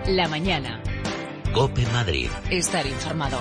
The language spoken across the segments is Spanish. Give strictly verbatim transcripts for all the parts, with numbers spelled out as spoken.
La mañana. COPE Madrid. Estar informado.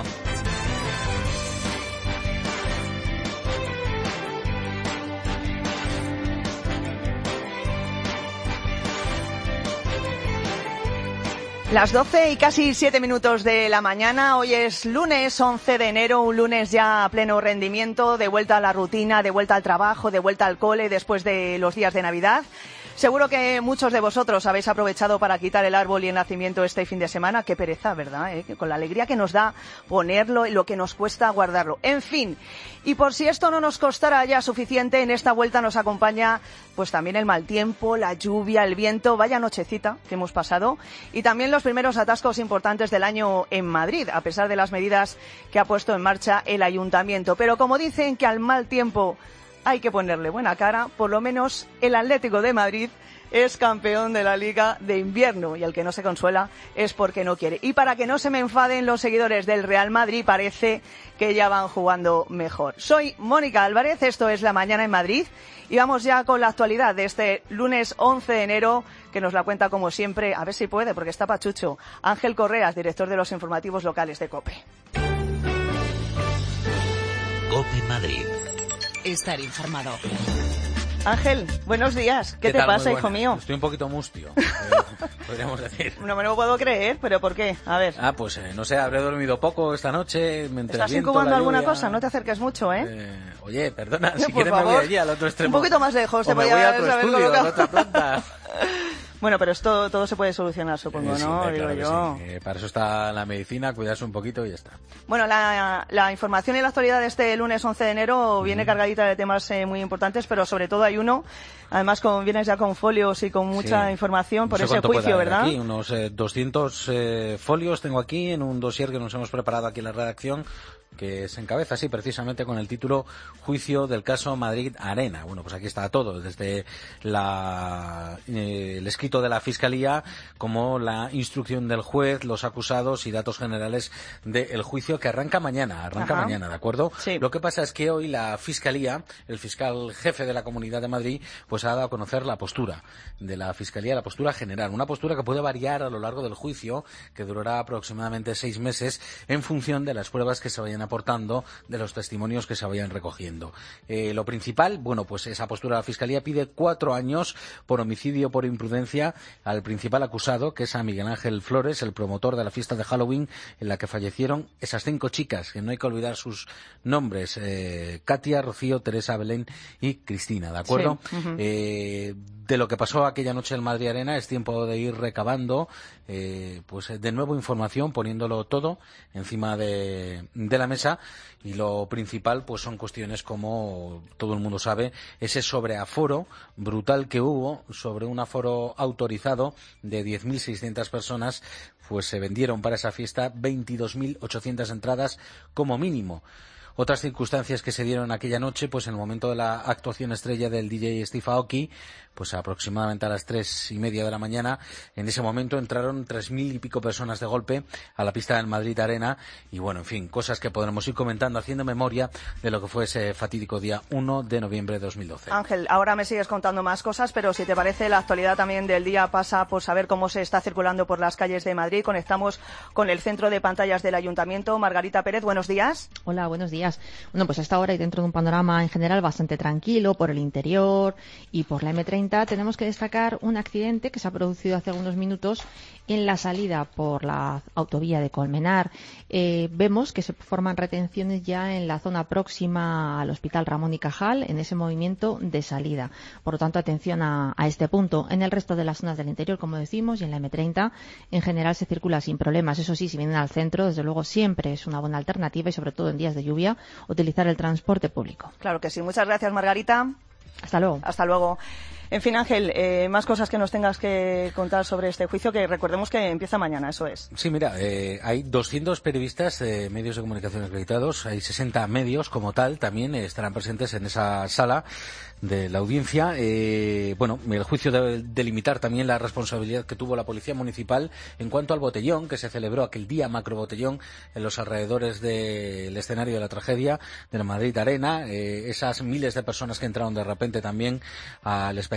Las doce y casi siete minutos de la mañana. Hoy es lunes once de enero, un lunes ya a pleno rendimiento, de vuelta a la rutina, de vuelta al trabajo, de vuelta al cole después de los días de Navidad. Seguro que muchos de vosotros habéis aprovechado para quitar el árbol y el nacimiento este fin de semana. Qué pereza, ¿verdad? ¿Eh? Con la alegría que nos da ponerlo y lo que nos cuesta guardarlo. En fin, y por si esto no nos costara ya suficiente, en esta vuelta nos acompaña pues también el mal tiempo, la lluvia, el viento, vaya nochecita que hemos pasado, y también los primeros atascos importantes del año en Madrid, a pesar de las medidas que ha puesto en marcha el ayuntamiento. Pero como dicen que al mal tiempo hay que ponerle buena cara, por lo menos el Atlético de Madrid es campeón de la Liga de Invierno, y el que no se consuela es porque no quiere. Y para que no se me enfaden los seguidores del Real Madrid, parece que ya van jugando mejor. Soy Mónica Álvarez, esto es La Mañana en Madrid, y vamos ya con la actualidad de este lunes once de enero, que nos la cuenta como siempre, a ver si puede, porque está pachucho, Ángel Correas, director de los informativos locales de COPE. COPE Madrid. Estar informado. Ángel, buenos días. ¿Qué, ¿Qué te tal? pasa, Muy hijo buena. mío? Estoy un poquito mustio, eh, podríamos decir. No me lo puedo creer, ¿pero por qué? A ver. Ah, pues eh, no sé, habré dormido poco esta noche. Me ¿Estás incubando alguna cosa? No te acerques mucho, ¿eh? eh oye, perdona, si Por quieres favor. me voy allí al otro extremo. Un poquito más lejos, o te me podías voy a otro haber estudio, a colocado. la otra planta. Bueno, pero esto todo se puede solucionar, supongo, Eh, sí, ¿no? eh, Digo claro que yo. sí. Eh, para eso está la medicina, cuidarse un poquito y ya está. Bueno, la, la información y la actualidad de este lunes once de enero viene uh-huh. cargadita de temas eh, muy importantes, pero sobre todo hay uno, además con, vienes ya con folios y con mucha sí. información por no sé ese juicio, ¿verdad? Aquí, unos eh, doscientos eh, folios tengo aquí en un dossier que nos hemos preparado aquí en la redacción, que se encabeza así precisamente con el título Juicio del caso Madrid Arena. Bueno, pues aquí está todo, desde la, eh, el escrito de la Fiscalía como la instrucción del juez, los acusados y datos generales del juicio, que arranca mañana, arranca Ajá. mañana, ¿de acuerdo? Sí. Lo que pasa es que hoy la Fiscalía, el fiscal jefe de la Comunidad de Madrid, pues ha dado a conocer la postura de la Fiscalía, la postura general, una postura que puede variar a lo largo del juicio, que durará aproximadamente seis meses en función de las pruebas que se vayan aportando, de los testimonios que se vayan recogiendo. Eh, lo principal, bueno, pues esa postura de la Fiscalía pide cuatro años por homicidio por imprudencia al principal acusado, que es a Miguel Ángel Flores, el promotor de la fiesta de Halloween en la que fallecieron esas cinco chicas, que no hay que olvidar sus nombres, eh, Katia, Rocío, Teresa, Belén y Cristina, ¿de acuerdo? Sí. Uh-huh. Eh, de lo que pasó aquella noche en Madrid Arena es tiempo de ir recabando eh, pues de nuevo información, poniéndolo todo encima de, de la mesa, y lo principal pues son cuestiones como todo el mundo sabe, ese sobreaforo brutal que hubo, sobre un aforo autorizado de diez mil seiscientas personas, pues se vendieron para esa fiesta veintidós mil ochocientas entradas como mínimo. Otras circunstancias que se dieron aquella noche, pues en el momento de la actuación estrella del D J Steve Aoki, pues aproximadamente a las tres y media de la mañana, en ese momento entraron tres mil y pico personas de golpe a la pista del Madrid Arena, y bueno, en fin, cosas que podremos ir comentando haciendo memoria de lo que fue ese fatídico día uno de noviembre de dos mil doce. Ángel, ahora me sigues contando más cosas, pero si te parece, la actualidad también del día pasa por saber cómo se está circulando por las calles de Madrid. Conectamos con el centro de pantallas del Ayuntamiento. Margarita Pérez, buenos días. Hola, buenos días. Bueno, pues a esta hora y dentro de un panorama en general bastante tranquilo por el interior y por la eme treinta, tenemos que destacar un accidente que se ha producido hace algunos minutos en la salida por la autovía de Colmenar. Eh, vemos que se forman retenciones ya en la zona próxima al Hospital Ramón y Cajal, en ese movimiento de salida. Por lo tanto, atención a, a este punto. En el resto de las zonas del interior, como decimos, y en la eme treinta, en general se circula sin problemas. Eso sí, si vienen al centro, desde luego siempre es una buena alternativa, y sobre todo en días de lluvia, utilizar el transporte público. Claro que sí. Muchas gracias, Margarita. Hasta luego. Hasta luego. En fin, Ángel, eh, más cosas que nos tengas que contar sobre este juicio, que recordemos que empieza mañana, eso es. Sí, mira, eh, hay doscientos periodistas, eh, medios de comunicación acreditados, hay sesenta medios como tal, también eh, estarán presentes en esa sala de la audiencia. Eh, bueno, el juicio debe delimitar también la responsabilidad que tuvo la Policía Municipal en cuanto al botellón que se celebró aquel día, macro botellón, en los alrededores del escenario de la tragedia de la Madrid Arena, eh, esas miles de personas que entraron de repente también al espectáculo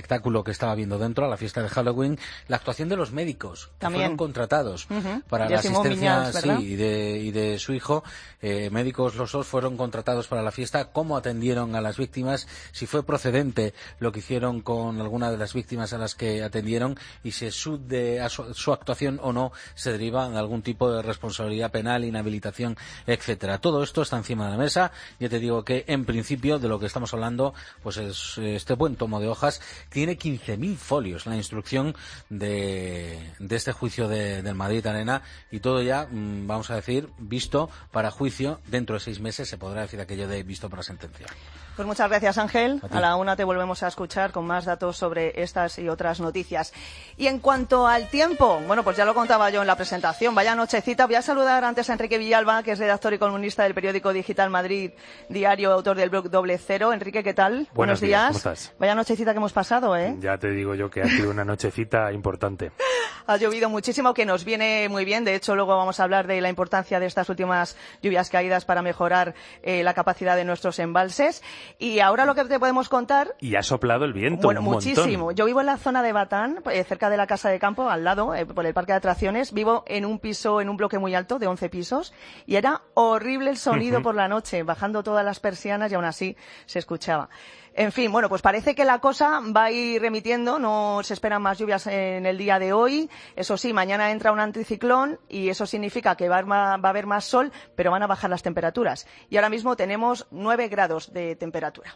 espectáculo que estaba viendo dentro, a la fiesta de Halloween, la actuación de los médicos que También fueron contratados uh-huh. para ya la asistencia Miñals, sí, y, de, y de su hijo. Eh, médicos los dos fueron contratados para la fiesta. ¿Cómo atendieron a las víctimas? Si fue procedente lo que hicieron con alguna de las víctimas a las que atendieron y si su, de, a su, su actuación o no se deriva de algún tipo de responsabilidad penal, inhabilitación, etcétera. Todo esto está encima de la mesa. Ya te digo que en principio de lo que estamos hablando pues es este buen tomo de hojas. Tiene quince mil folios la instrucción de, de este juicio de, del Madrid Arena y todo ya, mmm, vamos a decir, visto para juicio. Dentro de seis meses se podrá decir aquello de visto para sentencia. Pues muchas gracias, Ángel. A, a la una te volvemos a escuchar con más datos sobre estas y otras noticias. Y en cuanto al tiempo, bueno, pues ya lo contaba yo en la presentación. Vaya nochecita. Voy a saludar antes a Enrique Villalba, que es redactor y columnista del periódico digital Madrid Diario, autor del blog Doble Cero. Enrique, ¿qué tal? Buenos, Buenos días. días. ¿Cómo estás? Vaya nochecita que hemos pasado, ¿eh? Ya te digo yo que ha sido una nochecita importante. Ha llovido muchísimo, que nos viene muy bien. De hecho, luego vamos a hablar de la importancia de estas últimas lluvias caídas para mejorar eh, la capacidad de nuestros embalses. Y ahora lo que te podemos contar... Y ha soplado el viento Bueno, un muchísimo. montón. Yo vivo en la zona de Batán, eh, cerca de la Casa de Campo, al lado, eh, por el parque de atracciones. Vivo en un piso, en un bloque muy alto, de once pisos, y era horrible el sonido uh-huh. por la noche, bajando todas las persianas y aún así se escuchaba. En fin, bueno, pues parece que la cosa va a ir remitiendo, no se esperan más lluvias en el día de hoy. Eso sí, mañana entra un anticiclón y eso significa que va a haber más sol, pero van a bajar las temperaturas. Y ahora mismo tenemos nueve grados de temperatura.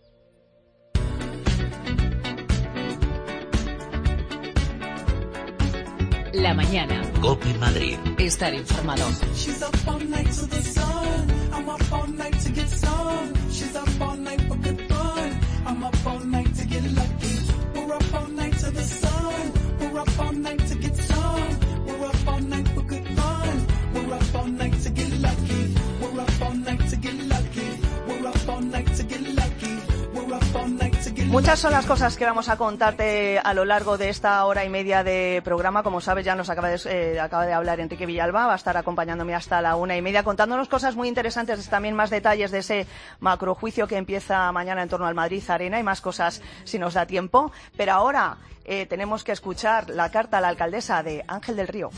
La mañana. COPE Madrid. Estar informado. Muchas son las cosas que vamos a contarte a lo largo de esta hora y media de programa. Como sabes, ya nos acaba de, eh, acaba de hablar Enrique Villalba, va a estar acompañándome hasta la una y media, contándonos cosas muy interesantes, también más detalles de ese macrojuicio que empieza mañana en torno al Madrid Arena y más cosas si nos da tiempo. Pero ahora eh, tenemos que escuchar la carta a la alcaldesa de Ángel del Río.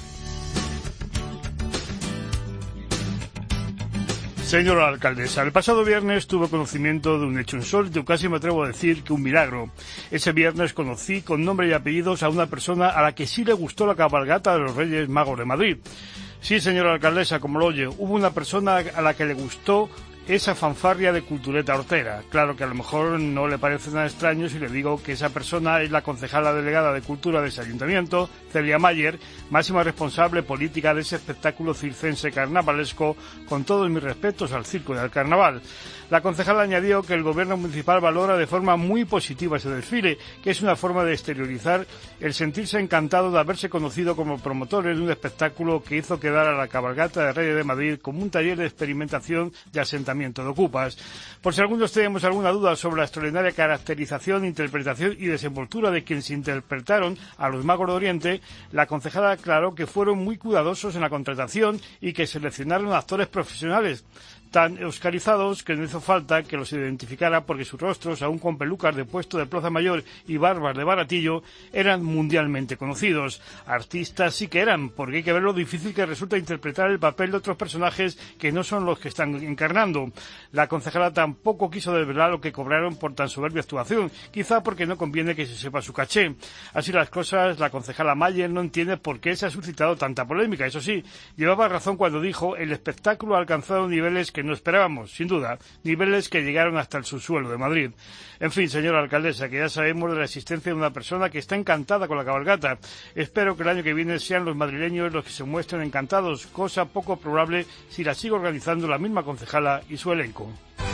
Señora alcaldesa, el pasado viernes tuve conocimiento de un hecho insólito, casi me atrevo a decir que un milagro. Ese viernes conocí con nombre y apellidos a una persona a la que sí le gustó la cabalgata de los Reyes Magos de Madrid. Sí, señora alcaldesa, como lo oye, hubo una persona a la que le gustó esa fanfarria de cultureta hortera. Claro que a lo mejor no le parece nada extraño si le digo que esa persona es la concejala delegada de Cultura de ese ayuntamiento, Celia Mayer, máxima responsable política de ese espectáculo circense carnavalesco, con todos mis respetos al circo del carnaval. La concejala añadió que el gobierno municipal valora de forma muy positiva ese desfile, que es una forma de exteriorizar el sentirse encantado de haberse conocido como promotores de un espectáculo que hizo quedar a la cabalgata de Reyes de Madrid como un taller de experimentación de asentamiento de ocupas. Por si algunos tenemos alguna duda sobre la extraordinaria caracterización, interpretación y desenvoltura de quienes interpretaron a los Magos de Oriente, la concejala aclaró que fueron muy cuidadosos en la contratación y que seleccionaron actores profesionales tan oscarizados que no hizo falta que los identificara porque sus rostros, aún con pelucas de puesto de Plaza Mayor y barbas de baratillo, eran mundialmente conocidos. Artistas sí que eran, porque hay que ver lo difícil que resulta interpretar el papel de otros personajes que no son los que están encarnando. La concejala tampoco quiso desvelar lo que cobraron por tan soberbia actuación, quizá porque no conviene que se sepa su caché. Así las cosas, la concejala Mayer no entiende por qué se ha suscitado tanta polémica. Eso sí, llevaba razón cuando dijo el espectáculo ha alcanzado niveles que no esperábamos, sin duda, niveles que llegaron hasta el subsuelo de Madrid. En fin, señora alcaldesa, que ya sabemos de la existencia de una persona que está encantada con la cabalgata. Espero que el año que viene sean los madrileños los que se muestren encantados, cosa poco probable si la sigue organizando la misma concejala y su elenco.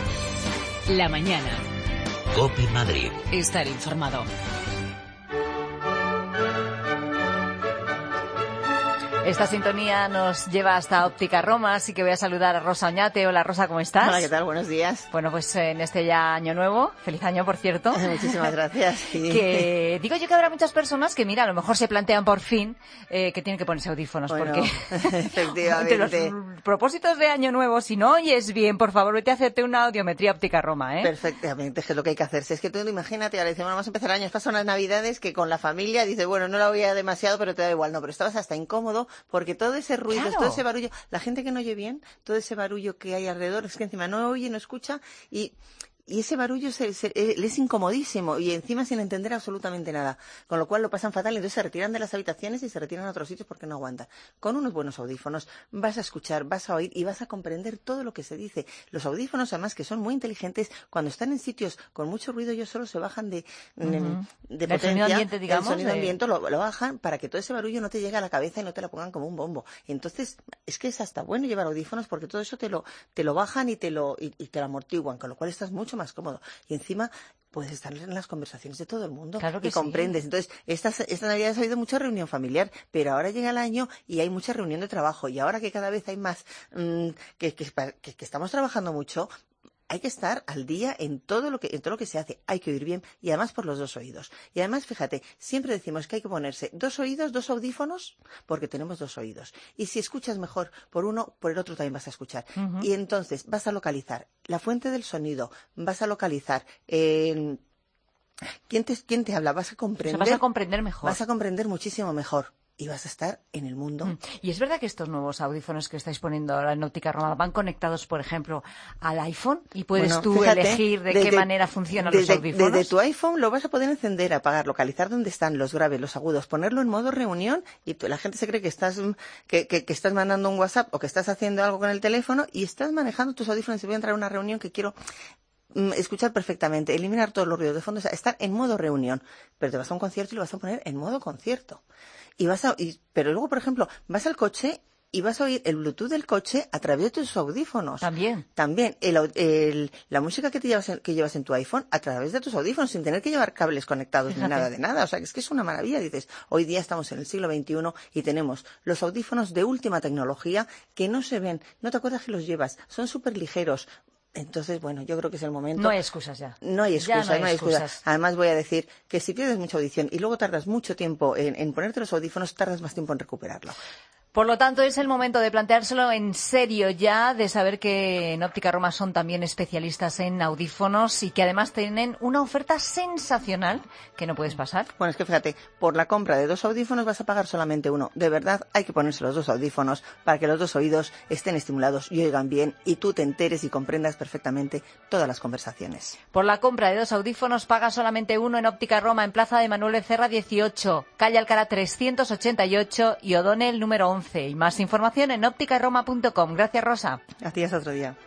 La mañana. COPE Madrid. Estar informado. Esta sintonía nos lleva hasta Óptica Roma, así que voy a saludar a Rosa Oñate. Hola Rosa, ¿cómo estás? Hola, ¿qué tal? Buenos días. Bueno, pues en este ya año nuevo, feliz año por cierto. Muchísimas gracias. Sí. Que digo yo que habrá muchas personas que, mira, a lo mejor se plantean por fin eh, que tienen que ponerse audífonos, bueno, porque efectivamente. de los propósitos de año nuevo, si no oyes bien, por favor, vete a hacerte una audiometría Óptica Roma, ¿eh? Perfectamente, es que es lo que hay que hacerse. Es que tú imagínate, ahora decimos, bueno, vamos a empezar el año, estas son las navidades, que con la familia dices, bueno, no la oía demasiado, pero te da igual. No, pero estabas hasta incómodo porque todo ese ruido, claro. todo ese barullo, la gente que no oye bien, todo ese barullo que hay alrededor, es que encima no oye, no escucha y... Y ese barullo se, se, le es incomodísimo y encima sin entender absolutamente nada. Con lo cual lo pasan fatal, entonces se retiran de las habitaciones y se retiran a otros sitios porque no aguantan. Con unos buenos audífonos vas a escuchar, vas a oír y vas a comprender todo lo que se dice. Los audífonos, además, que son muy inteligentes, cuando están en sitios con mucho ruido, ellos solo se bajan de, uh-huh. de, de el potencia. Sonido ambiente, digamos, el sonido de... ambiente lo, lo bajan para que todo ese barullo no te llegue a la cabeza y no te la pongan como un bombo. Entonces, es que es hasta bueno llevar audífonos porque todo eso te lo, te lo bajan y te lo, y, y te lo amortiguan, con lo cual estás mucho más cómodo. Y encima puedes estar en las conversaciones de todo el mundo claro que y comprendes. Sí. Entonces, estas, esta Navidad ha habido mucha reunión familiar, pero ahora llega el año y hay mucha reunión de trabajo. Y ahora que cada vez hay más, mmm, que, que, que, que estamos trabajando mucho, hay que estar al día en todo lo que en todo lo que se hace. Hay que oír bien y además por los dos oídos. Y además, fíjate, siempre decimos que hay que ponerse dos oídos, dos audífonos, porque tenemos dos oídos. Y si escuchas mejor por uno, por el otro también vas a escuchar. Uh-huh. Y entonces vas a localizar la fuente del sonido, vas a localizar eh, quién te quién te habla, vas a comprender. O sea, vas a comprender mejor. Vas a comprender muchísimo mejor. Y vas a estar en el mundo. Mm. Y es verdad que estos nuevos audífonos que estáis poniendo ahora en Óptica Roma van conectados, por ejemplo, al iPhone y puedes bueno, tú fíjate, elegir de desde, qué manera funcionan desde, los audífonos. Desde tu iPhone lo vas a poder encender, apagar, localizar dónde están los graves, los agudos, ponerlo en modo reunión y tú, la gente se cree que estás que, que, que estás mandando un WhatsApp o que estás haciendo algo con el teléfono y estás manejando tus audífonos y voy a entrar a una reunión que quiero escuchar perfectamente, eliminar todos los ruidos de fondo, o sea, estar en modo reunión, pero te vas a un concierto y lo vas a poner en modo concierto. Y vas a, y, pero luego, por ejemplo, vas al coche y vas a oír el Bluetooth del coche a través de tus audífonos. También. También. El, el, la música que te llevas en, que llevas en tu iPhone a través de tus audífonos, sin tener que llevar cables conectados Fíjate. Ni nada de nada. O sea, es que es una maravilla. Dices, hoy día estamos en el siglo veintiuno y tenemos los audífonos de última tecnología que no se ven. No te acuerdas que los llevas. Son súper ligeros. Entonces, bueno, yo creo que es el momento. No hay excusas ya. No hay excusas, no hay, no hay excusas. excusas. Además, voy a decir que si pierdes mucha audición y luego tardas mucho tiempo en, en ponerte los audífonos, tardas más tiempo en recuperarlo. Por lo tanto, es el momento de planteárselo en serio ya, de saber que en Óptica Roma son también especialistas en audífonos y que además tienen una oferta sensacional que no puedes pasar. Bueno, es que fíjate, por la compra de dos audífonos vas a pagar solamente uno. De verdad, hay que ponerse los dos audífonos para que los dos oídos estén estimulados y oigan bien y tú te enteres y comprendas perfectamente todas las conversaciones. Por la compra de dos audífonos paga solamente uno en Óptica Roma, en Plaza de Manuel Becerra dieciocho, calle Alcalá trescientos ochenta y ocho y O'Donnell número once. Y más información en óptica roma punto com. Gracias, Rosa. Gracias, otro día.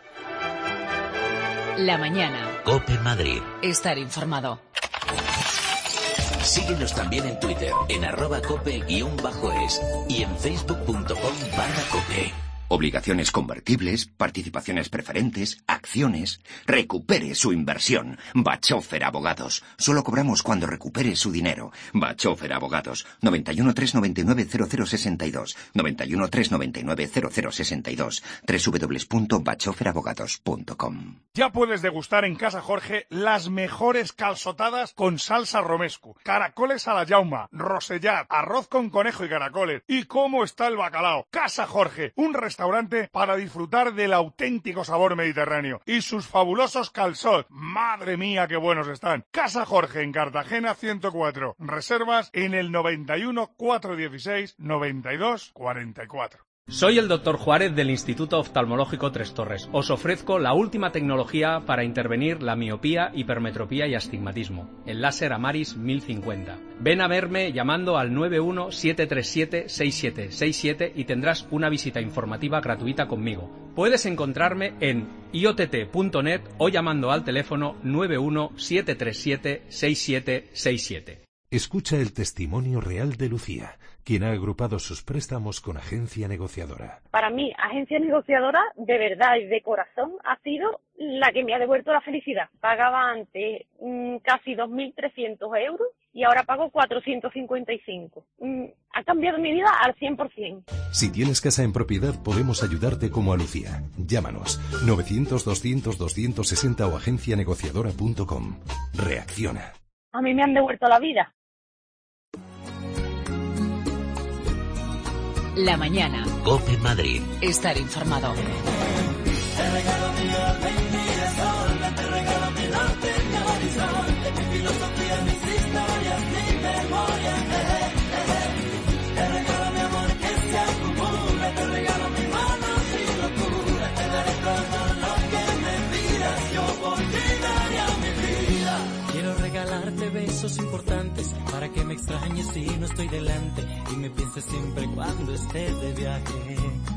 La mañana. COPE Madrid. Estar informado. Síguenos también en Twitter, en arroba cope guión bajo es y en facebook punto com barra cope. Obligaciones convertibles, participaciones preferentes, acciones. Recupere su inversión. Bachofer Abogados. Solo cobramos cuando recupere su dinero. Bachofer Abogados. noventa y uno, tres noventa y nueve, cero cero sesenta y dos. noventa y uno, tres noventa y nueve, cero cero sesenta y dos. doble u doble u doble u punto bachofer abogados punto com. Ya puedes degustar en Casa Jorge las mejores calzotadas con salsa romesco, caracoles a la yauma, rosellat, arroz con conejo y caracoles. ¿Y cómo está el bacalao? Casa Jorge, un restaurante para disfrutar del auténtico sabor mediterráneo y sus fabulosos calçots. Madre mía, qué buenos están. Casa Jorge en Cartagena ciento cuatro. Reservas en el noventa y uno, cuatrocientos dieciséis, noventa y dos, cuarenta y cuatro. Soy el doctor Juárez del Instituto Oftalmológico Tres Torres. Os ofrezco la última tecnología para intervenir la miopía, hipermetropía y astigmatismo, el láser Amaris mil cincuenta. Ven a verme llamando al nueve uno, siete tres siete, seis siete seis siete y tendrás una visita informativa gratuita conmigo. Puedes encontrarme en i o t t punto net o llamando al teléfono nueve uno, siete tres siete, seis siete seis siete. Escucha el testimonio real de Lucía, quien ha agrupado sus préstamos con Agencia Negociadora. Para mí, Agencia Negociadora, de verdad y de corazón, ha sido la que me ha devuelto la felicidad. Pagaba antes mmm, casi dos mil trescientos euros y ahora pago cuatrocientos cincuenta y cinco. Mm, ha cambiado mi vida al cien por ciento. Si tienes casa en propiedad, podemos ayudarte como a Lucía. Llámanos novecientos, doscientos, doscientos sesenta o agencia negociadora punto com. Reacciona. A mí me han devuelto la vida. La mañana. COPE Madrid. Estar informado. Besos importantes para que me extrañes si no estoy delante y me pienses siempre cuando estés de viaje.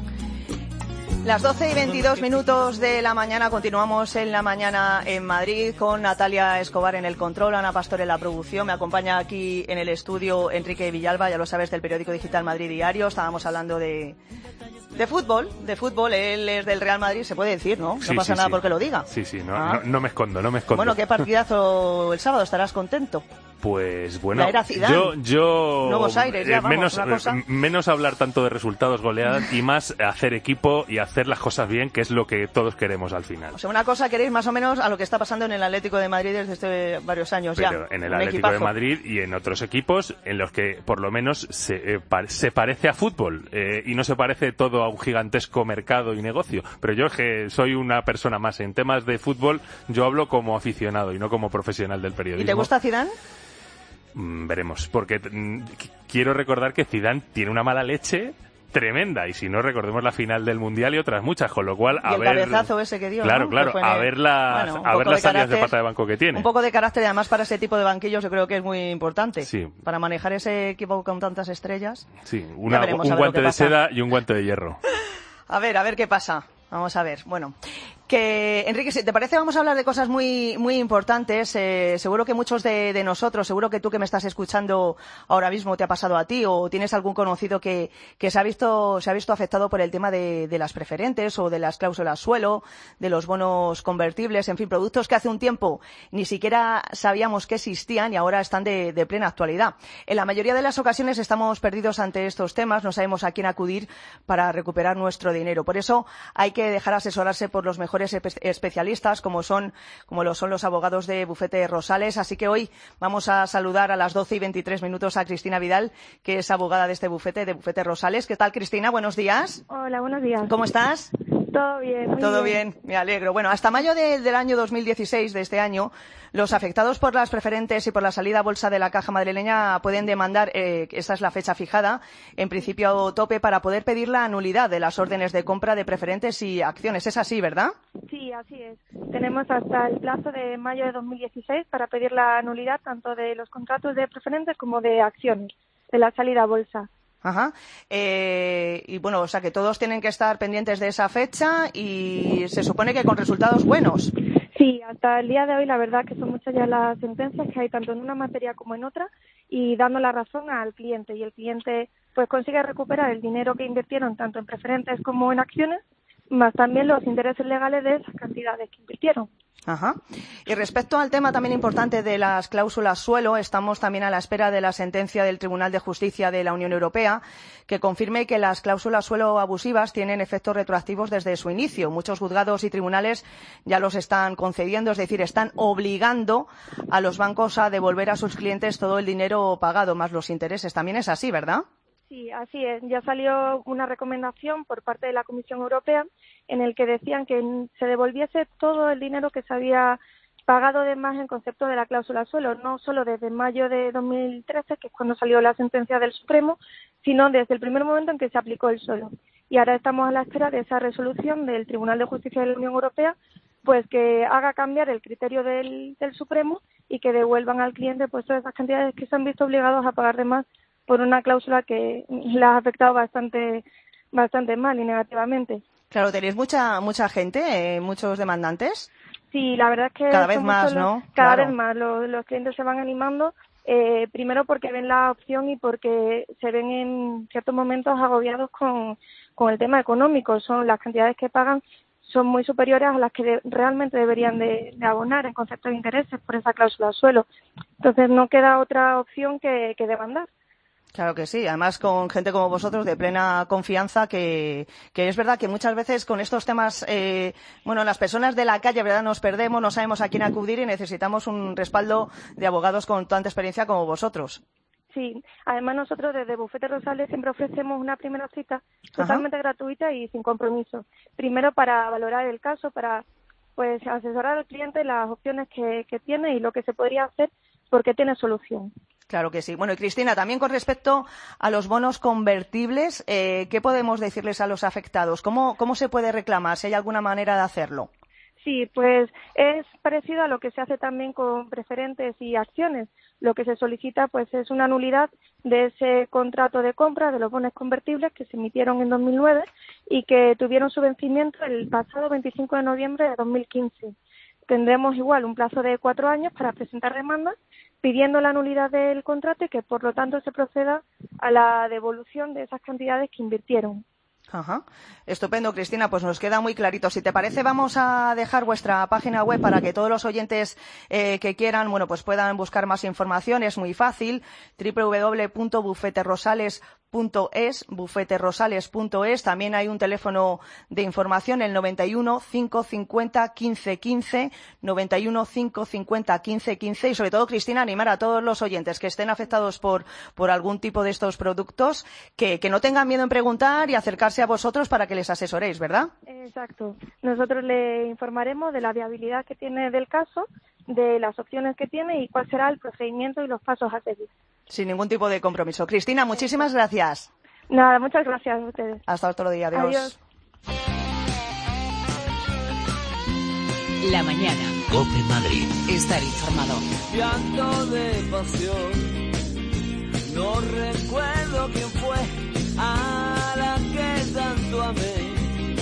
Las doce y veintidós minutos de la mañana, continuamos en la mañana en Madrid con Natalia Escobar en el control, Ana Pastor en la producción. Me acompaña aquí en el estudio Enrique Villalba, ya lo sabes, del periódico digital Madrid Diario. Estábamos hablando de... De fútbol, de fútbol, él es del Real Madrid, se puede decir, ¿no? No sí, pasa sí, nada sí. porque lo diga. Sí, sí, no, ah. no, no me escondo, no me escondo. Bueno, qué partidazo el sábado, estarás contento. Pues bueno, la era Zidane. yo, yo Nuevos Aires, ya, eh, vamos, menos, una cosa. eh, menos hablar tanto de resultados, goleadas y más hacer equipo y hacer las cosas bien, que es lo que todos queremos al final. O sea, una cosa queréis más o menos a lo que está pasando en el Atlético de Madrid desde este varios años. Pero ya. en el Un Atlético equipazo. de Madrid y en otros equipos en los que por lo menos se, eh, pa- se parece a fútbol eh, y no se parece todo a un gigantesco mercado y negocio. Pero yo que soy una persona más en temas de fútbol, yo hablo como aficionado y no como profesional del periodismo. ¿Y te gusta Zidane? Mm, veremos, porque mm, qu- quiero recordar que Zidane tiene una mala leche tremenda, y si no, recordemos la final del Mundial y otras muchas, con lo cual Y a el ver... cabezazo ese que dio, Claro, ¿no? claro, Que fue en a el- ver las, Bueno, un a ver poco las de salidas de carácter- pata de banco que tiene. Un poco de carácter, y además para ese tipo de banquillos yo creo que es muy importante. Sí. Para manejar ese equipo con tantas estrellas. Sí, una- veremos, a un ver lo guante que de pasa. seda y un guante de hierro. A ver, a ver qué pasa. Vamos a ver. Bueno, que Enrique, si te parece, vamos a hablar de cosas muy muy importantes. Eh, seguro que muchos de, de nosotros, seguro que tú que me estás escuchando ahora mismo te ha pasado a ti, o tienes algún conocido que, que se ha visto se ha visto afectado por el tema de, de las preferentes o de las cláusulas suelo, de los bonos convertibles, en fin, productos que hace un tiempo ni siquiera sabíamos que existían y ahora están de, de plena actualidad. En la mayoría de las ocasiones estamos perdidos ante estos temas, no sabemos a quién acudir para recuperar nuestro dinero. Por eso hay que dejar asesorarse por los mejores espe- especialistas, como son como lo son los abogados de Bufete Rosales. Así que hoy vamos a saludar a las doce y veintitrés minutos a Cristina Vidal, que es abogada de este bufete, de Bufete Rosales. ¿Qué tal, Cristina? Buenos días. Hola, buenos días. ¿Cómo estás? Todo bien. Muy Todo bien. bien, me alegro. Bueno, hasta mayo de, del año dos mil dieciséis, de este año, los afectados por las preferentes y por la salida a bolsa de la Caja Madrileña pueden demandar, eh, esta es la fecha fijada, en principio tope, para poder pedir la nulidad de las órdenes de compra de preferentes y acciones. Es así, ¿verdad? Sí, así es. Tenemos hasta el plazo de mayo de dos mil dieciséis para pedir la nulidad tanto de los contratos de preferentes como de acciones, de la salida a bolsa. Ajá. Eh, y bueno, o sea que todos tienen que estar pendientes de esa fecha y se supone que con resultados buenos. Sí, hasta el día de hoy la verdad que son muchas ya las sentencias que hay tanto en una materia como en otra y dando la razón al cliente, y el cliente pues consigue recuperar el dinero que invirtieron tanto en preferentes como en acciones, más también los intereses legales de esas cantidades que invirtieron. Ajá. Y respecto al tema también importante de las cláusulas suelo, estamos también a la espera de la sentencia del Tribunal de Justicia de la Unión Europea que confirme que las cláusulas suelo abusivas tienen efectos retroactivos desde su inicio. Muchos juzgados y tribunales ya los están concediendo, es decir, están obligando a los bancos a devolver a sus clientes todo el dinero pagado más los intereses. También es así, ¿verdad? Sí, así es. Ya salió una recomendación por parte de la Comisión Europea en el que decían que se devolviese todo el dinero que se había pagado de más en concepto de la cláusula suelo, no solo desde mayo de dos mil trece, que es cuando salió la sentencia del Supremo, sino desde el primer momento en que se aplicó el suelo. Y ahora estamos a la espera de esa resolución del Tribunal de Justicia de la Unión Europea, pues que haga cambiar el criterio del, del Supremo y que devuelvan al cliente pues todas esas cantidades que se han visto obligados a pagar de más por una cláusula que la ha afectado bastante bastante mal y negativamente. Claro, ¿tenéis mucha mucha gente, eh, muchos demandantes? Sí, la verdad es que cada vez son más, muchos los- ¿no? Cada Claro. vez más, los, los clientes se van animando Eh, primero porque ven la opción y porque se ven en ciertos momentos agobiados con, con el tema económico. Son las cantidades que pagan son muy superiores a las que de, realmente deberían de, de abonar en concepto de intereses por esa cláusula suelo. Entonces no queda otra opción que, que demandar. Claro que sí, además con gente como vosotros de plena confianza, que, que es verdad que muchas veces con estos temas, eh, bueno, las personas de la calle, verdad, nos perdemos, no sabemos a quién acudir y necesitamos un respaldo de abogados con tanta experiencia como vosotros. Sí, además nosotros desde Bufete Rosales siempre ofrecemos una primera cita totalmente Ajá. gratuita y sin compromiso. Primero para valorar el caso, para pues asesorar al cliente las opciones que, que tiene y lo que se podría hacer porque tiene solución. Claro que sí. Bueno, y Cristina, también con respecto a los bonos convertibles, eh, ¿qué podemos decirles a los afectados? ¿Cómo, cómo se puede reclamar? Si hay alguna manera de hacerlo. Sí, pues es parecido a lo que se hace también con preferentes y acciones. Lo que se solicita pues es una nulidad de ese contrato de compra de los bonos convertibles que se emitieron en dos mil nueve y que tuvieron su vencimiento el pasado veinticinco de noviembre de dos mil quince. Tendremos igual un plazo de cuatro años para presentar demandas pidiendo la nulidad del contrato y que por lo tanto se proceda a la devolución de esas cantidades que invirtieron. Ajá. Estupendo, Cristina, pues nos queda muy clarito. Si te parece, vamos a dejar vuestra página web para que todos los oyentes eh, que quieran, bueno, pues puedan buscar más información. Es muy fácil, doble u doble u doble u punto bufete rosales punto es, bufete rosales punto es. También hay un teléfono de información, el noventa y uno, cinco cincuenta, quince quince, noventa y uno, cinco cincuenta, quince quince. Y sobre todo, Cristina, animar a todos los oyentes que estén afectados por, por algún tipo de estos productos, que, que no tengan miedo en preguntar y acercarse a vosotros para que les asesoréis, ¿verdad? Exacto. Nosotros le informaremos de la viabilidad que tiene del caso, de las opciones que tiene y cuál será el procedimiento y los pasos a seguir. Sin ningún tipo de compromiso. Cristina, muchísimas gracias. Nada, muchas gracias a ustedes. Hasta otro día. Adiós. Adiós. La mañana. COPE Madrid. Estar informado. Llanto de pasión. No recuerdo quién fue a la que tanto amé.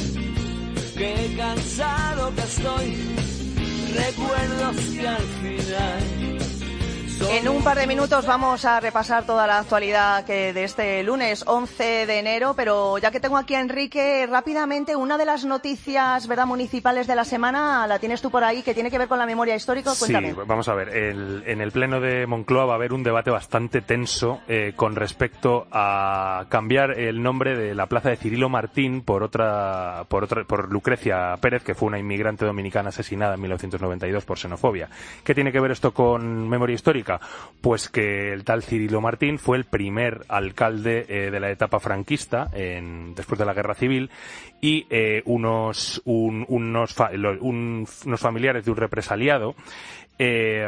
Qué cansado que estoy. Recuerdos que al final. En un par de minutos vamos a repasar toda la actualidad que de este lunes once de enero, pero ya que tengo aquí a Enrique, rápidamente, una de las noticias, ¿verdad?, municipales de la semana, la tienes tú por ahí, que tiene que ver con la memoria histórica. Cuéntame. Sí, vamos a ver, el, en el pleno de Moncloa va a haber un debate bastante tenso eh, con respecto a cambiar el nombre de la plaza de Cirilo Martín por otra, por otra, por Lucrecia Pérez, que fue una inmigrante dominicana asesinada en mil novecientos noventa y dos por xenofobia. ¿Qué tiene que ver esto con memoria histórica? Pues que el tal Cirilo Martín fue el primer alcalde eh, de la etapa franquista en, después de la Guerra Civil y eh, unos, un, unos, fa, lo, un, unos familiares de un represaliado, eh,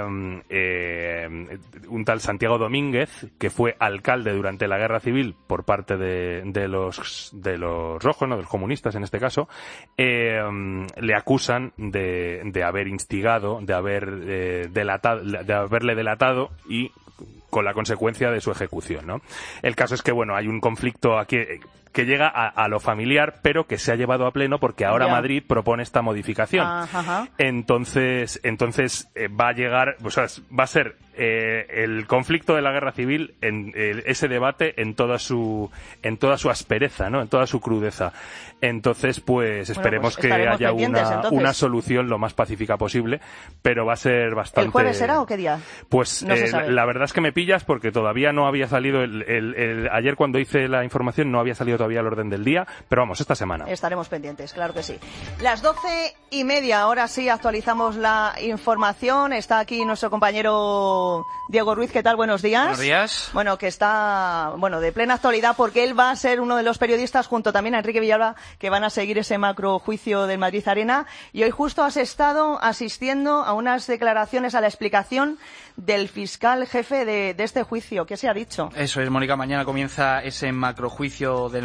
eh, un tal Santiago Domínguez, que fue alcalde durante la Guerra Civil por parte de, de los de los rojos, no, de los comunistas en este caso, eh, le acusan de, de haber instigado, de haber eh, delatado, de haberle delatado y con la consecuencia de su ejecución, ¿no? El caso es que, bueno, hay un conflicto aquí que llega a, a lo familiar, pero que se ha llevado a pleno porque ahora yeah. Madrid propone esta modificación. Ajá. Entonces, entonces eh, va a llegar, o sea, va a ser eh, el conflicto de la guerra civil, en eh, ese debate en toda su en toda su aspereza, ¿no? En toda su crudeza. Entonces, pues esperemos bueno, pues que haya una, una solución lo más pacífica posible, pero va a ser bastante. ¿El jueves será o qué día? Pues no eh, la verdad es que me pillas porque todavía no había salido el, el, el ayer cuando hice la información no había salido todavía el orden del día, pero vamos, esta semana. Estaremos pendientes, claro que sí. Las doce y media, ahora sí actualizamos la información. Está aquí nuestro compañero Diego Ruiz. ¿Qué tal? Buenos días. Buenos días. Bueno, que está, bueno, de plena actualidad porque él va a ser uno de los periodistas junto también a Enrique Villalba que van a seguir ese macro juicio del Madrid Arena. Y hoy justo has estado asistiendo a unas declaraciones, a la explicación del fiscal jefe de, de este juicio. ¿Qué se ha dicho? Eso es, Mónica. Mañana comienza ese macrojuicio del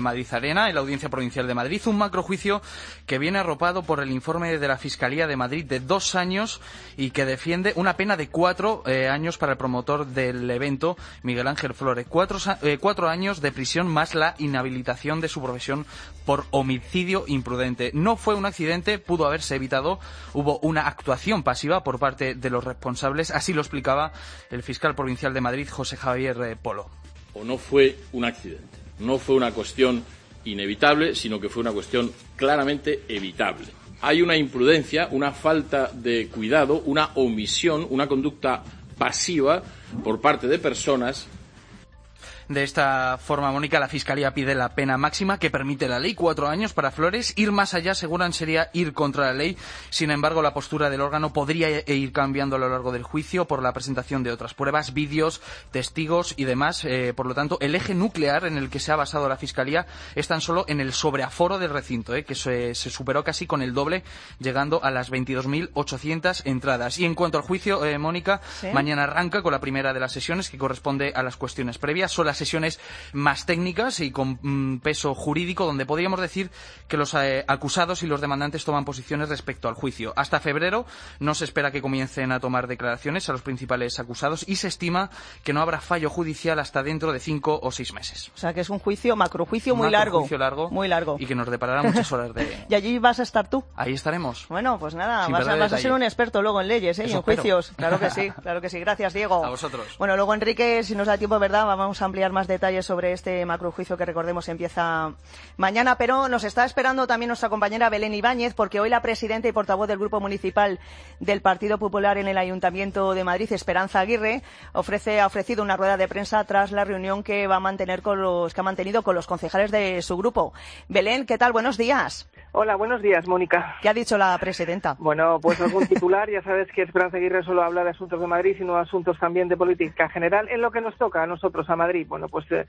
Madrid Arena, en la Audiencia Provincial de Madrid, un macrojuicio que viene arropado por el informe de la Fiscalía de Madrid de dos años y que defiende una pena de cuatro eh, años para el promotor del evento, Miguel Ángel Flores. Cuatro, eh, cuatro años de prisión más la inhabilitación de su profesión por homicidio imprudente. No fue un accidente, pudo haberse evitado. Hubo una actuación pasiva por parte de los responsables, así lo explicaba el fiscal provincial de Madrid, José Javier eh, Polo. O no fue un accidente, no fue una cuestión inevitable, sino que fue una cuestión claramente evitable. Hay una imprudencia, una falta de cuidado, una omisión, una conducta pasiva por parte de personas. De esta forma, Mónica, la Fiscalía pide la pena máxima que permite la ley, cuatro años para Flores. Ir más allá, aseguran, sería ir contra la ley. Sin embargo, la postura del órgano podría ir cambiando a lo largo del juicio por la presentación de otras pruebas, vídeos, testigos y demás. Eh, por lo tanto, el eje nuclear en el que se ha basado la Fiscalía es tan solo en el sobreaforo del recinto, eh, que se, se superó casi con el doble, llegando a las veintidós mil ochocientas entradas. Y en cuanto al juicio, eh, Mónica, ¿sí? Mañana arranca con la primera de las sesiones, que corresponde a las cuestiones previas. Son las sesiones más técnicas y con mm, peso jurídico, donde podríamos decir que los eh, acusados y los demandantes toman posiciones respecto al juicio. Hasta febrero no se espera que comiencen a tomar declaraciones a los principales acusados y se estima que no habrá fallo judicial hasta dentro de cinco o seis meses. O sea que es un juicio, macrojuicio muy largo. Macrojuicio largo. Muy largo. Y que nos deparará muchas horas de... ¿Y allí vas a estar tú? Ahí estaremos. Bueno, pues nada, vas, a, vas a ser un experto luego en leyes, ¿eh? Y en juicios. Espero. Claro que sí, claro que sí. Gracias, Diego. A vosotros. Bueno, luego, Enrique, si nos da tiempo, ¿verdad? Vamos a ampliar más detalles sobre este macrojuicio que, recordemos, empieza mañana, pero nos está esperando también nuestra compañera Belén Ibáñez, porque hoy la presidenta y portavoz del Grupo Municipal del Partido Popular en el Ayuntamiento de Madrid, Esperanza Aguirre, ofrece, ha ofrecido una rueda de prensa tras la reunión que va a mantener con los, que ha mantenido con los concejales de su grupo. Belén, ¿qué tal? Buenos días. Hola, buenos días, Mónica. ¿Qué ha dicho la presidenta? Bueno, pues algún titular, ya sabes que Esperanza Aguirre solo habla de asuntos de Madrid, sino de asuntos también de política general, en lo que nos toca a nosotros, a Madrid. Bueno, pues eh,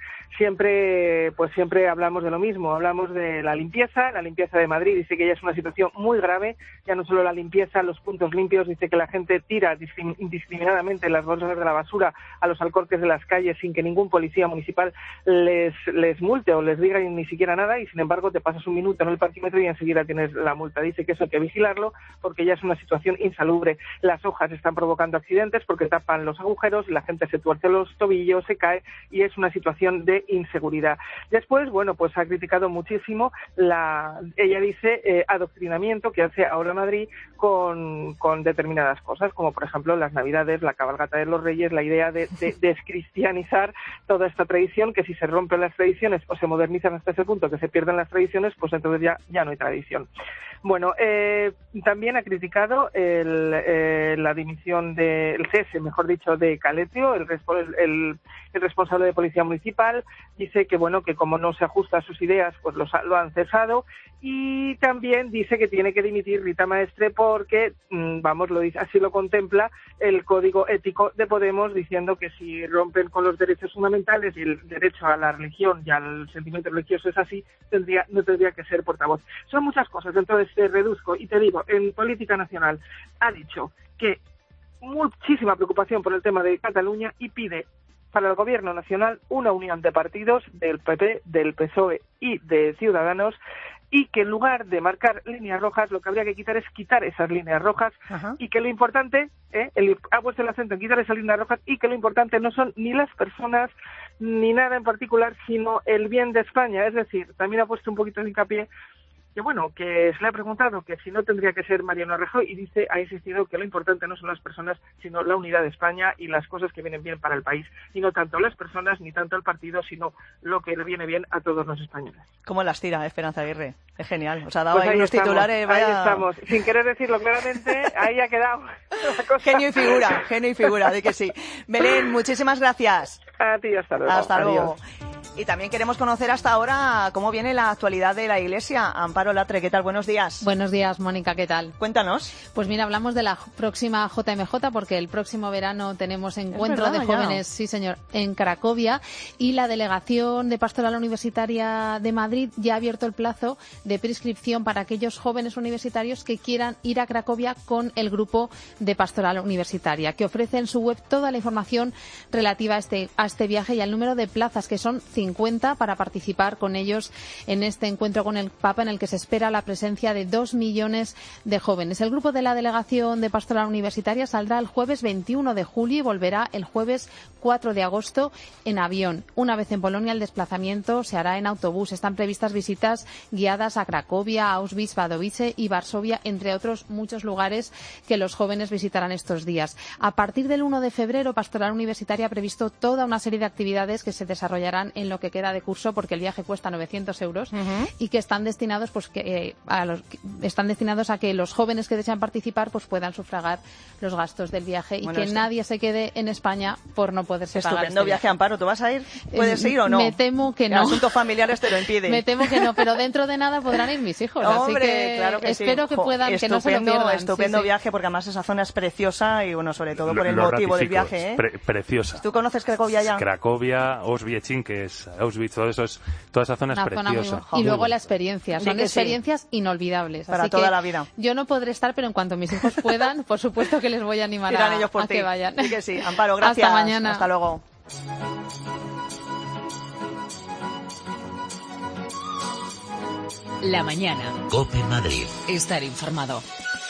siempre pues siempre hablamos de lo mismo, hablamos de la limpieza, la limpieza de Madrid. Dice que ya es una situación muy grave, ya no solo la limpieza, los puntos limpios, dice que la gente tira indiscriminadamente las bolsas de la basura a los alcorques de las calles sin que ningún policía municipal les, les multe o les diga ni siquiera nada, y sin embargo te pasas un minuto en el parquímetro y enseguida tienes la multa. Dice que eso hay que vigilarlo porque ya es una situación insalubre. Las hojas están provocando accidentes porque tapan los agujeros, la gente se tuerce los tobillos, se cae y es una situación de inseguridad. Después, bueno, pues ha criticado muchísimo la, ella dice, eh, adoctrinamiento que hace ahora Madrid con, con determinadas cosas, como por ejemplo las Navidades, la cabalgata de los Reyes, la idea de, de descristianizar toda esta tradición, que si se rompen las tradiciones o se modernizan hasta ese punto que se pierden las tradiciones, pues entonces ya, ya no hay tradición. Bueno, eh, también ha criticado el, eh, la dimisión de, el cese, mejor dicho, de Caletio, el, el, el responsable de Policía Municipal. Dice que, bueno, que como no se ajusta a sus ideas, pues los, lo han cesado. Y también dice que tiene que dimitir Rita Maestre porque, vamos, lo dice, así lo contempla el Código Ético de Podemos, diciendo que si rompen con los derechos fundamentales y el derecho a la religión y al sentimiento religioso es así, tendría, no tendría que ser portavoz. Son muchas cosas, entonces te reduzco y te digo, en política nacional ha dicho que muchísima preocupación por el tema de Cataluña y pide para el gobierno nacional una unión de partidos del P P, del P S O E y de Ciudadanos, y que en lugar de marcar líneas rojas lo que habría que quitar es quitar esas líneas rojas. Ajá. Y que lo importante, eh, el, ha puesto el acento en quitar esas líneas rojas, y que lo importante no son ni las personas ni nada en particular, sino el bien de España. Es decir, también ha puesto un poquito de hincapié que bueno, que se le ha preguntado que si no tendría que ser Mariano Rajoy, y dice, ha insistido que lo importante no son las personas, sino la unidad de España y las cosas que vienen bien para el país, y no tanto las personas ni tanto el partido, sino lo que le viene bien a todos los españoles. ¿Cómo las tira Esperanza Aguirre? Es genial, os ha dado pues ahí, ahí unos estamos, titulares. Vaya... Ahí estamos, sin querer decirlo claramente, ahí ha quedado la cosa. Genio y figura, genio y figura, de que sí. Belén, muchísimas gracias. A ti, hasta luego. Hasta luego. Adiós. Y también queremos conocer hasta ahora cómo viene la actualidad de la Iglesia. Amparo Latre, ¿qué tal? Buenos días. Buenos días, Mónica, ¿qué tal? Cuéntanos. Pues mira, hablamos de la próxima J M J porque el próximo verano tenemos encuentro verdad, de jóvenes, ya. sí señor, en Cracovia, y la Delegación de Pastoral Universitaria de Madrid ya ha abierto el plazo de prescripción para aquellos jóvenes universitarios que quieran ir a Cracovia con el grupo de Pastoral Universitaria, que ofrece en su web toda la información relativa a este, a este viaje y al número de plazas, que son cincuenta. cincuenta para participar con ellos en este encuentro con el Papa, en el que se espera la presencia de dos millones de jóvenes. El grupo de la Delegación de Pastoral Universitaria saldrá el jueves veintiuno de julio y volverá el jueves cuatro de agosto en avión. Una vez en Polonia, el desplazamiento se hará en autobús. Están previstas visitas guiadas a Cracovia, Auschwitz, Wadowice y Varsovia, entre otros muchos lugares que los jóvenes visitarán estos días. A partir del uno de febrero, Pastoral Universitaria ha previsto toda una serie de actividades que se desarrollarán en lo que queda de curso, porque el viaje cuesta novecientos euros, uh-huh. y que están destinados pues que eh, a los están destinados a que los jóvenes que desean participar pues puedan sufragar los gastos del viaje y bueno, que esto... nadie se quede en España por no poderse Estupendo pagar este viaje, Amparo. ¿Tú vas a ir? ¿Puedes ir o no? Me temo que no. Asuntos familiares te lo impiden. Me temo que no, pero dentro de nada podrán ir mis hijos. Hombre, así que, claro que espero sí. que puedan, jo, que no se lo pierdan. Estupendo sí, viaje, sí. porque además esa zona es preciosa y bueno, sobre todo por el lo motivo del ratifico, viaje, ¿eh? Pre preciosa. ¿Tú conoces Cracovia ya? Cracovia, Auschwitz, que es Auschwitz, todo eso es, toda esa zona es Una preciosa. Zona muy... Y luego la experiencia, son sí experiencias sí. inolvidables. Para así toda que la vida. Yo no podré estar, pero en cuanto mis hijos puedan, por supuesto que les voy a animar Irán a, ellos por a ti. que vayan. Sí que sí. Amparo, gracias. Hasta mañana. Hasta luego. La mañana. COPE Madrid. Estar informado.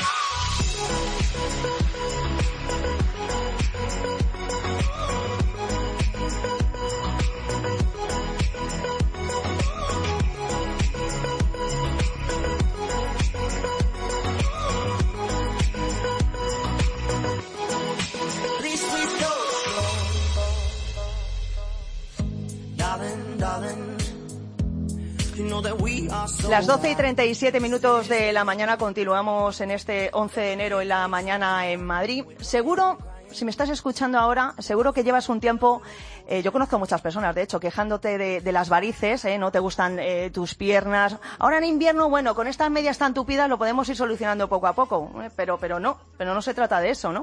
Las doce y treinta y siete minutos de la mañana, continuamos en este once de enero en la mañana en Madrid. Seguro, si me estás escuchando ahora, seguro que llevas un tiempo, eh, yo conozco muchas personas, de hecho, quejándote de, de las varices, eh, no te gustan eh, tus piernas. Ahora en invierno, bueno, con estas medias tan tupidas lo podemos ir solucionando poco a poco, eh, pero, pero no, pero no se trata de eso, ¿no?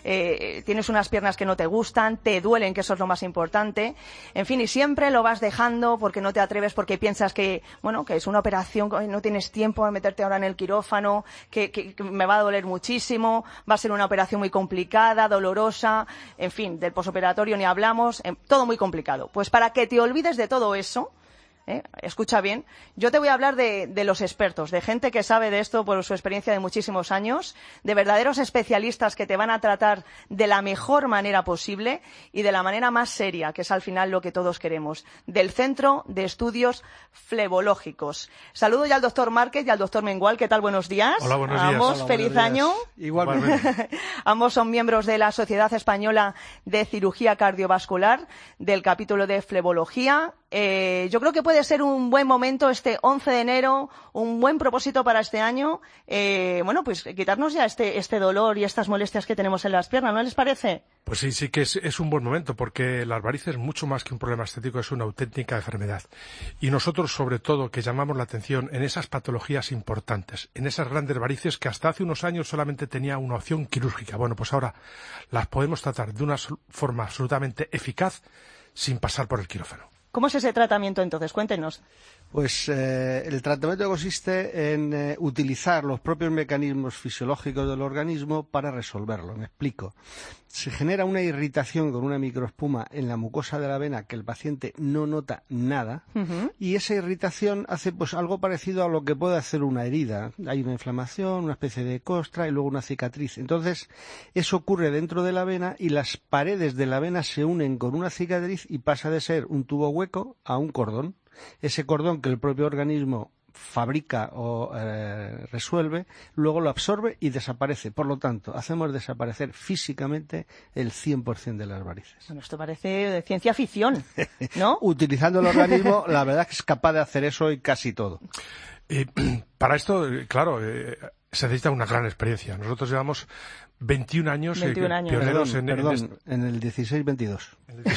Eh, tienes unas piernas que no te gustan, te duelen, que eso es lo más importante, en fin, y siempre lo vas dejando porque no te atreves, porque piensas que, bueno, que es una operación, no tienes tiempo de meterte ahora en el quirófano, que, que, que me va a doler muchísimo, va a ser una operación muy complicada, dolorosa, en fin, del posoperatorio ni hablamos, eh, todo muy complicado. Pues para que te olvides de todo eso, ¿eh? Escucha bien, yo te voy a hablar de, de los expertos, de gente que sabe de esto por su experiencia de muchísimos años, de verdaderos especialistas que te van a tratar de la mejor manera posible y de la manera más seria, que es al final lo que todos queremos, del Centro de Estudios Flebológicos. Saludo ya al doctor Márquez y al doctor Mengual. ¿Qué tal? Buenos días. Hola, buenos días. Ambos, Hola, feliz buenos año. días. Igualmente. Ambos son miembros de la Sociedad Española de Cirugía Cardiovascular, del capítulo de Flebología. Eh, yo creo que puede ser un buen momento este once de enero, un buen propósito para este año, eh, bueno, pues quitarnos ya este, este dolor y estas molestias que tenemos en las piernas, ¿no les parece? Pues sí, sí que es, es un buen momento, porque las varices, mucho más que un problema estético, es una auténtica enfermedad. Y nosotros, sobre todo, que llamamos la atención en esas patologías importantes, en esas grandes varices que hasta hace unos años solamente tenía una opción quirúrgica. Bueno, pues ahora las podemos tratar de una forma absolutamente eficaz sin pasar por el quirófano. ¿Cómo es ese tratamiento entonces? Cuéntenos. Pues eh, el tratamiento consiste en eh, utilizar los propios mecanismos fisiológicos del organismo para resolverlo. Me explico. Se genera una irritación con una microespuma en la mucosa de la vena que el paciente no nota nada, uh-huh. y esa irritación hace pues algo parecido a lo que puede hacer una herida. Hay una inflamación, una especie de costra y luego una cicatriz. Entonces, eso ocurre dentro de la vena y las paredes de la vena se unen con una cicatriz y pasa de ser un tubo hueco a un cordón. Ese cordón que el propio organismo fabrica o eh, resuelve, luego lo absorbe y desaparece. Por lo tanto, hacemos desaparecer físicamente el cien por ciento de las varices. Bueno, esto parece de ciencia ficción, ¿no? Utilizando el organismo, la verdad es que es capaz de hacer eso y casi todo. Y para esto, claro, eh, se necesita una gran experiencia. Nosotros llevamos veintiún años, veintiún años. pioneros perdón, en, perdón, en, este... en el dieciséis veintidós.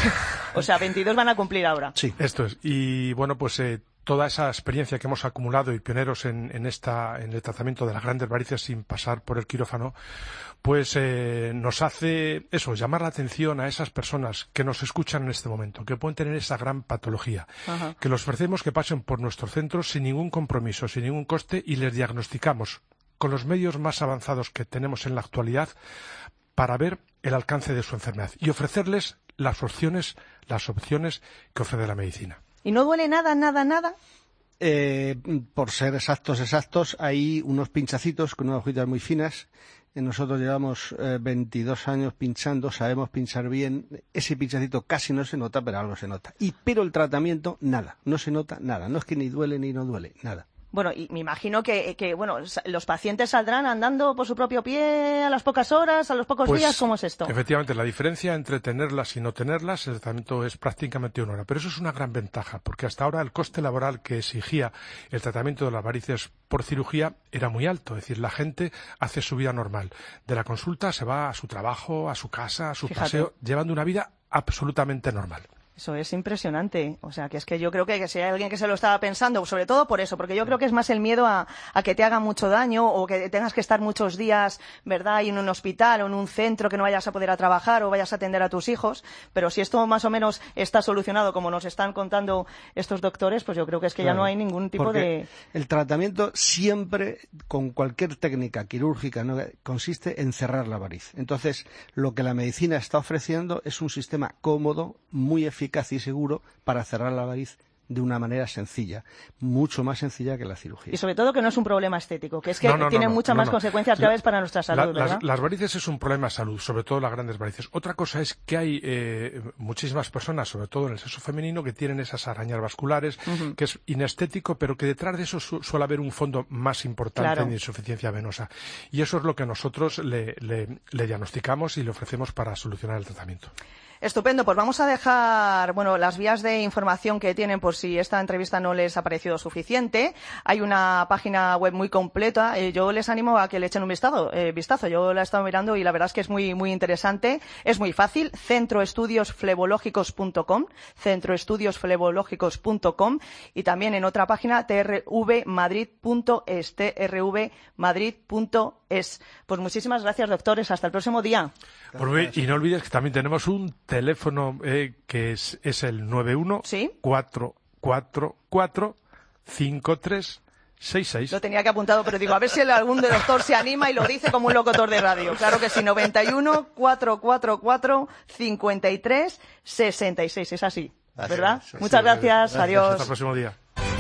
O sea, veintidós van a cumplir ahora. Sí, esto es. Y bueno, pues eh, toda esa experiencia que hemos acumulado y pioneros en, en, esta, en el tratamiento de las grandes varices sin pasar por el quirófano, pues eh, nos hace eso, llamar la atención a esas personas que nos escuchan en este momento, que pueden tener esa gran patología, Ajá. que los ofrecemos que pasen por nuestros centros sin ningún compromiso, sin ningún coste, y les diagnosticamos con los medios más avanzados que tenemos en la actualidad para ver el alcance de su enfermedad y ofrecerles las opciones, las opciones que ofrece la medicina. ¿Y no duele nada, nada, nada? Eh, por ser exactos, exactos, hay unos pinchacitos con unas hojitas muy finas. Nosotros llevamos eh, veintidós años pinchando, sabemos pinchar bien. Ese pinchacito casi no se nota, pero algo se nota. Y pero el tratamiento, nada, no se nota nada. No es que ni duele ni no duele, nada. Bueno, y me imagino que, que bueno, los pacientes saldrán andando por su propio pie a las pocas horas, a los pocos pues, días. ¿Cómo es esto? Efectivamente, la diferencia entre tenerlas y no tenerlas, el tratamiento es prácticamente una hora. Pero eso es una gran ventaja, porque hasta ahora el coste laboral que exigía el tratamiento de las varices por cirugía era muy alto. Es decir, la gente hace su vida normal. De la consulta se va a su trabajo, a su casa, a su Fíjate. paseo, llevando una vida absolutamente normal. Eso es impresionante. O sea, que es que yo creo que, que si hay alguien que se lo estaba pensando, sobre todo por eso, porque yo creo que es más el miedo a, a que te haga mucho daño o que tengas que estar muchos días, ¿verdad?, en un hospital o en un centro que no vayas a poder a trabajar o vayas a atender a tus hijos. Pero si esto más o menos está solucionado, como nos están contando estos doctores, pues yo creo que es que Claro, ya no hay ningún tipo porque de... el tratamiento siempre, con cualquier técnica quirúrgica, ¿no?, consiste en cerrar la variz. Entonces, lo que la medicina está ofreciendo es un sistema cómodo, muy eficaz y seguro para cerrar la variz de una manera sencilla, mucho más sencilla que la cirugía. Y sobre todo que no es un problema estético, que es que No, no, tiene no, no, muchas no, más no. consecuencias La- graves para nuestra salud, La- ¿verdad? las, las varices es un problema de salud, sobre todo las grandes varices. Otra cosa es que hay eh, muchísimas personas, sobre todo en el sexo femenino, que tienen esas arañas vasculares, Ujú. que es inestético, pero que detrás de eso su- suele haber un fondo más importante Claro. de insuficiencia venosa. Y eso es lo que nosotros le, le- le diagnosticamos y le ofrecemos para solucionar el tratamiento. Estupendo, pues vamos a dejar, bueno, las vías de información que tienen por si esta entrevista no les ha parecido suficiente. Hay una página web muy completa. Eh, yo les animo a que le echen un vistazo. Eh, vistazo. Yo la he estado mirando y la verdad es que es muy, muy interesante. Es muy fácil. centro estudios flebológicos punto com, centro estudios flebológicos punto com, y también en otra página t r v madrid punto es, t r v madrid punto es. Pues muchísimas gracias, doctores. Hasta el próximo día. Por muy- y no olvides que también tenemos un teléfono eh, que es, es el nueve uno cuatro cuatro cuatro cinco tres seis seis. Lo tenía que apuntado, pero digo, a ver si algún de doctor se anima y lo dice como un locutor de radio. Claro que sí, noventa y uno, cuatrocientos cuarenta y cuatro, cincuenta y tres, sesenta y seis. Es así, ¿verdad? Así es, Muchas sí, gracias, gracias. adiós. Hasta el próximo día.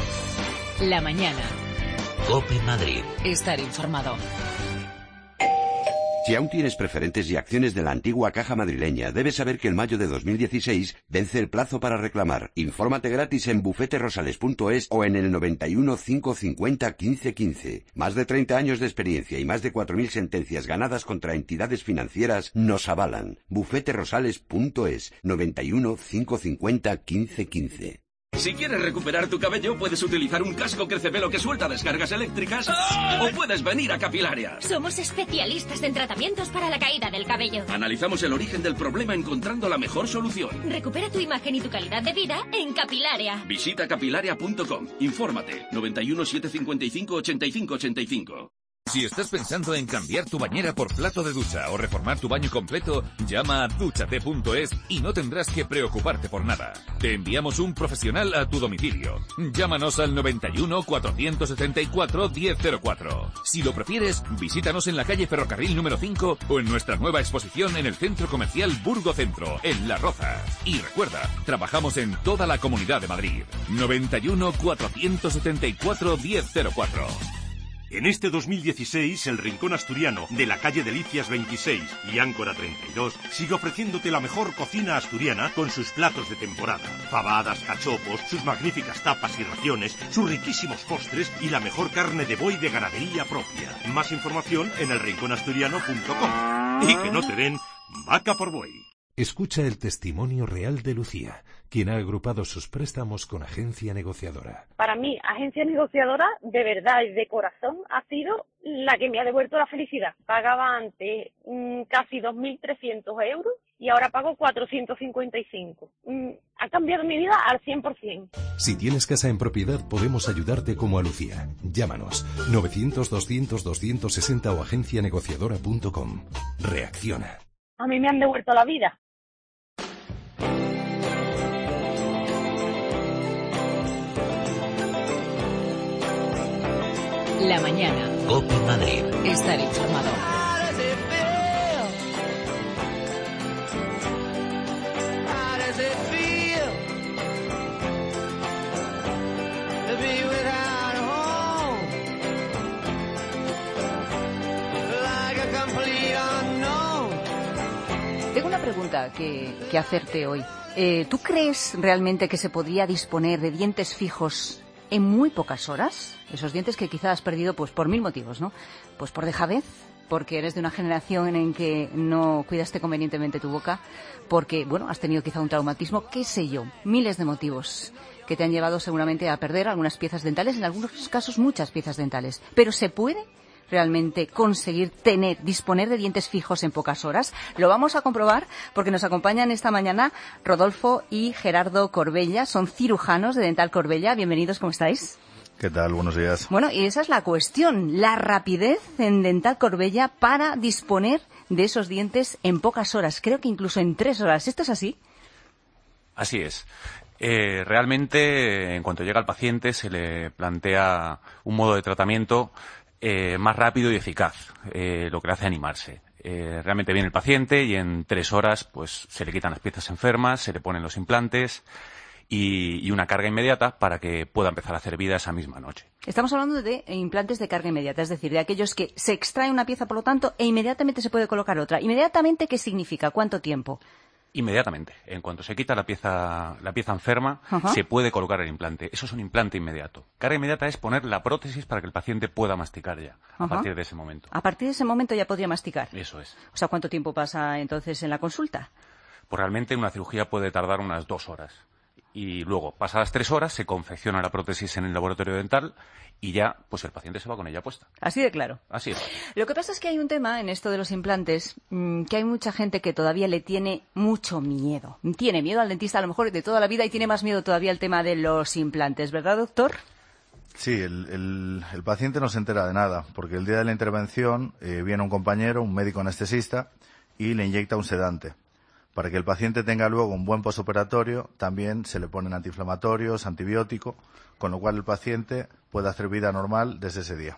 La mañana. COPE Madrid. Estar informado. Si aún tienes preferentes y acciones de la antigua Caja Madrileña, debes saber que en mayo de dos mil dieciséis vence el plazo para reclamar. Infórmate gratis en bufete rosales punto es o en el noventa y uno, quinientos cincuenta, quince quince. Más de treinta años de experiencia y más de cuatro mil sentencias ganadas contra entidades financieras nos avalan. bufete rosales punto es, noventa y uno, quinientos cincuenta, quince quince. Si quieres recuperar tu cabello, puedes utilizar un casco crecepelo que suelta descargas eléctricas o puedes venir a Capilaria. Somos especialistas en tratamientos para la caída del cabello. Analizamos el origen del problema encontrando la mejor solución. Recupera tu imagen y tu calidad de vida en Capilaria. Visita capilaria punto com. Infórmate. noventa y uno, setecientos cincuenta y cinco, ochenta y cinco ochenta y cinco. Si estás pensando en cambiar tu bañera por plato de ducha o reformar tu baño completo, llama a dúchate punto es y no tendrás que preocuparte por nada. Te enviamos un profesional a tu domicilio. Llámanos al noventa y uno, cuatrocientos setenta y cuatro, diez cero cuatro. Si lo prefieres, visítanos en la calle Ferrocarril número cinco o en nuestra nueva exposición en el Centro Comercial Burgo Centro, en La Roza. Y recuerda, trabajamos en toda la Comunidad de Madrid. noventa y uno, cuatrocientos setenta y cuatro, diez cero cuatro. En este dos mil dieciséis, el Rincón Asturiano de la calle Delicias veintiséis y Áncora treinta y dos sigue ofreciéndote la mejor cocina asturiana con sus platos de temporada. Fabadas, cachopos, sus magníficas tapas y raciones, sus riquísimos postres y la mejor carne de buey de ganadería propia. Más información en el rincón asturiano punto com. Y que no te den vaca por buey. Escucha el testimonio real de Lucía, quien ha agrupado sus préstamos con Agencia Negociadora. Para mí, agencia negociadora, de verdad y de corazón, ha sido la que me ha devuelto la felicidad. Pagaba antes mmm, casi dos mil trescientos euros y ahora pago cuatrocientos cincuenta y cinco. Mm, ha cambiado mi vida al cien por ciento. Si tienes casa en propiedad, podemos ayudarte como a Lucía. Llámanos novecientos, doscientos, doscientos sesenta o agencia negociadora punto com. Reacciona. A mí me han devuelto la vida. La mañana. COPE Madrid. Estar informado. pregunta que, que hacerte hoy. Eh, ¿Tú crees realmente que se podría disponer de dientes fijos en muy pocas horas? Esos dientes que quizás has perdido pues por mil motivos, ¿no? Pues por dejadez, porque eres de una generación en que no cuidaste convenientemente tu boca, porque, bueno, has tenido quizá un traumatismo, qué sé yo, miles de motivos que te han llevado seguramente a perder algunas piezas dentales, en algunos casos muchas piezas dentales. Pero ¿se puede realmente conseguir tener, disponer de dientes fijos en pocas horas? Lo vamos a comprobar porque nos acompañan esta mañana Rodolfo y Gerardo Corbella, son cirujanos de Dental Corbella. Bienvenidos, ¿cómo estáis? ¿Qué tal? Buenos días. Bueno, y esa es la cuestión, la rapidez en Dental Corbella para disponer de esos dientes en pocas horas, creo que incluso en tres horas. ¿Esto es así? Así es. Eh, realmente, en cuanto llega el paciente, se le plantea un modo de tratamiento eh, más rápido y eficaz, eh, lo que le hace animarse. Eh, realmente viene el paciente y en tres horas pues se le quitan las piezas enfermas, se le ponen los implantes y, y una carga inmediata para que pueda empezar a hacer vida esa misma noche. Estamos hablando de implantes de carga inmediata, es decir, de aquellos que se extrae una pieza, por lo tanto, e inmediatamente se puede colocar otra. ¿Inmediatamente qué significa? ¿Cuánto tiempo? Inmediatamente. En cuanto se quita la pieza, la pieza enferma, Ajá. se puede colocar el implante. Eso es un implante inmediato. Carga inmediata es poner la prótesis para que el paciente pueda masticar ya, a Ajá. partir de ese momento. A partir de ese momento ya podría masticar. Eso es. O sea, ¿cuánto tiempo pasa entonces en la consulta? Pues realmente una cirugía puede tardar unas dos horas. Y luego, pasadas tres horas, se confecciona la prótesis en el laboratorio dental y ya, pues el paciente se va con ella puesta. Así de claro. Así es. Lo que pasa es que hay un tema en esto de los implantes, mmm, que hay mucha gente que todavía le tiene mucho miedo. Tiene miedo al dentista a lo mejor de toda la vida y tiene más miedo todavía al tema de los implantes, ¿verdad, doctor? Sí, el, el, el paciente no se entera de nada, porque el día de la intervención eh, viene un compañero, un médico anestesista, y le inyecta un sedante. Para que el paciente tenga luego un buen posoperatorio, también se le ponen antiinflamatorios, antibiótico, con lo cual el paciente puede hacer vida normal desde ese día.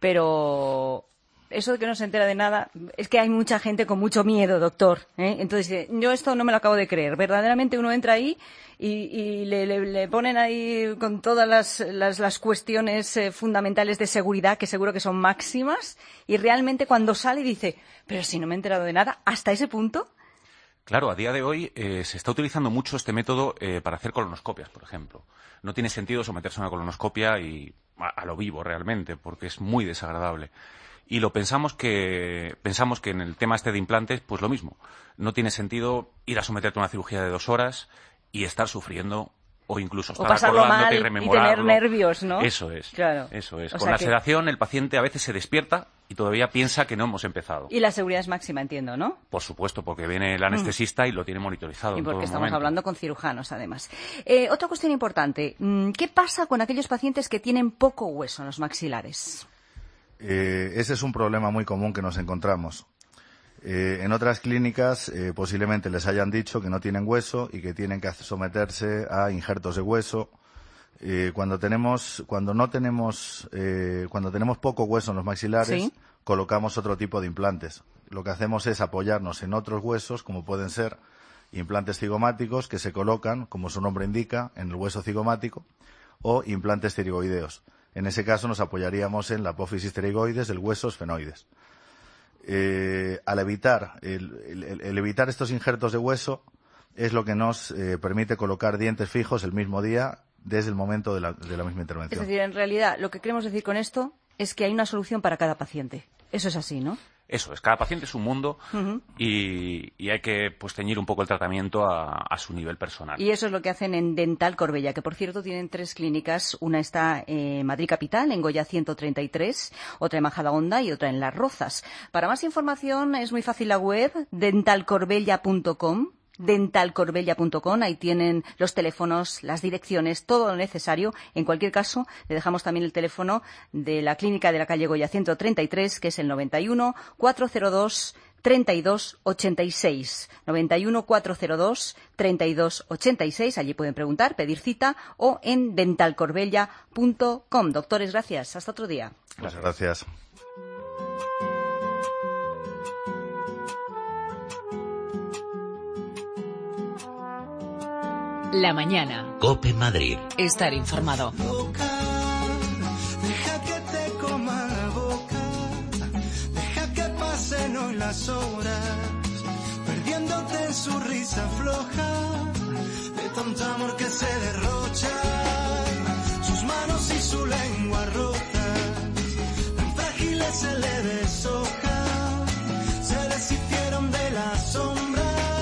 Pero eso de que no se entera de nada, es que hay mucha gente con mucho miedo, doctor, ¿eh? Entonces, yo esto no me lo acabo de creer. Verdaderamente uno entra ahí y, y le, le, le ponen ahí con todas las, las, las cuestiones eh, fundamentales de seguridad, que seguro que son máximas, y realmente cuando sale dice, pero si no me he enterado de nada, ¿hasta ese punto? Claro, a día de hoy eh, se está utilizando mucho este método eh, para hacer colonoscopias, por ejemplo. No tiene sentido someterse a una colonoscopia y a, a lo vivo realmente, porque es muy desagradable. Y lo pensamos que pensamos que en el tema este de implantes, pues lo mismo. No tiene sentido ir a someterte a una cirugía de dos horas y estar sufriendo o incluso estar acordándote y rememorarlo. Y tener nervios, ¿no? Eso es. Claro. Eso es. O Con sea la que... sedación el paciente a veces se despierta y todavía piensa que no hemos empezado. Y la seguridad es máxima, entiendo, ¿no? Por supuesto, porque viene el anestesista mm. y lo tiene monitorizado. Y en porque todo estamos momento. hablando con cirujanos, además. Eh, otra cuestión importante. ¿Qué pasa con aquellos pacientes que tienen poco hueso en los maxilares? Eh, ese es un problema muy común que nos encontramos. Eh, en otras clínicas eh, posiblemente les hayan dicho que no tienen hueso y que tienen que someterse a injertos de hueso. Eh, cuando tenemos, cuando no tenemos, eh, cuando tenemos poco hueso en los maxilares, ¿sí? colocamos otro tipo de implantes. Lo que hacemos es apoyarnos en otros huesos, como pueden ser implantes cigomáticos que se colocan, como su nombre indica, en el hueso cigomático, o implantes pterigoideos. En ese caso nos apoyaríamos en la apófisis pterigoides del hueso esfenoides. Eh, al evitar el, el, el evitar estos injertos de hueso es lo que nos eh, permite colocar dientes fijos el mismo día desde el momento de la, de la misma intervención. Es decir, en realidad lo que queremos decir con esto es que hay una solución para cada paciente. Eso es así, ¿no? Eso es, cada paciente es un mundo uh-huh. y, y hay que pues ceñir un poco el tratamiento a, a su nivel personal. Y eso es lo que hacen en Dental Corbella, que por cierto tienen tres clínicas. Una está en Madrid Capital, en Goya ciento treinta y tres, otra en Majadahonda y otra en Las Rozas. Para más información es muy fácil la web, dental corbella punto com. dental corbella punto com, ahí tienen los teléfonos, las direcciones, todo lo necesario. En cualquier caso, le dejamos también el teléfono de la clínica de la calle Goya ciento treinta y tres, que es el noventa y uno, cuatrocientos dos, treinta y dos ochenta y seis. noventa y uno, cuatrocientos dos, treinta y dos ochenta y seis, allí pueden preguntar, pedir cita, o en dental corbella punto com. Doctores, gracias. Hasta otro día. Muchas gracias. La mañana. COPE Madrid. Estar informado. Deja que te coma la boca, deja que pasen hoy las horas, perdiéndote su risa floja, de tanto amor que se derrocha, sus manos y su lengua rota, tan frágiles se le deshoja, se deshicieron de la sombra.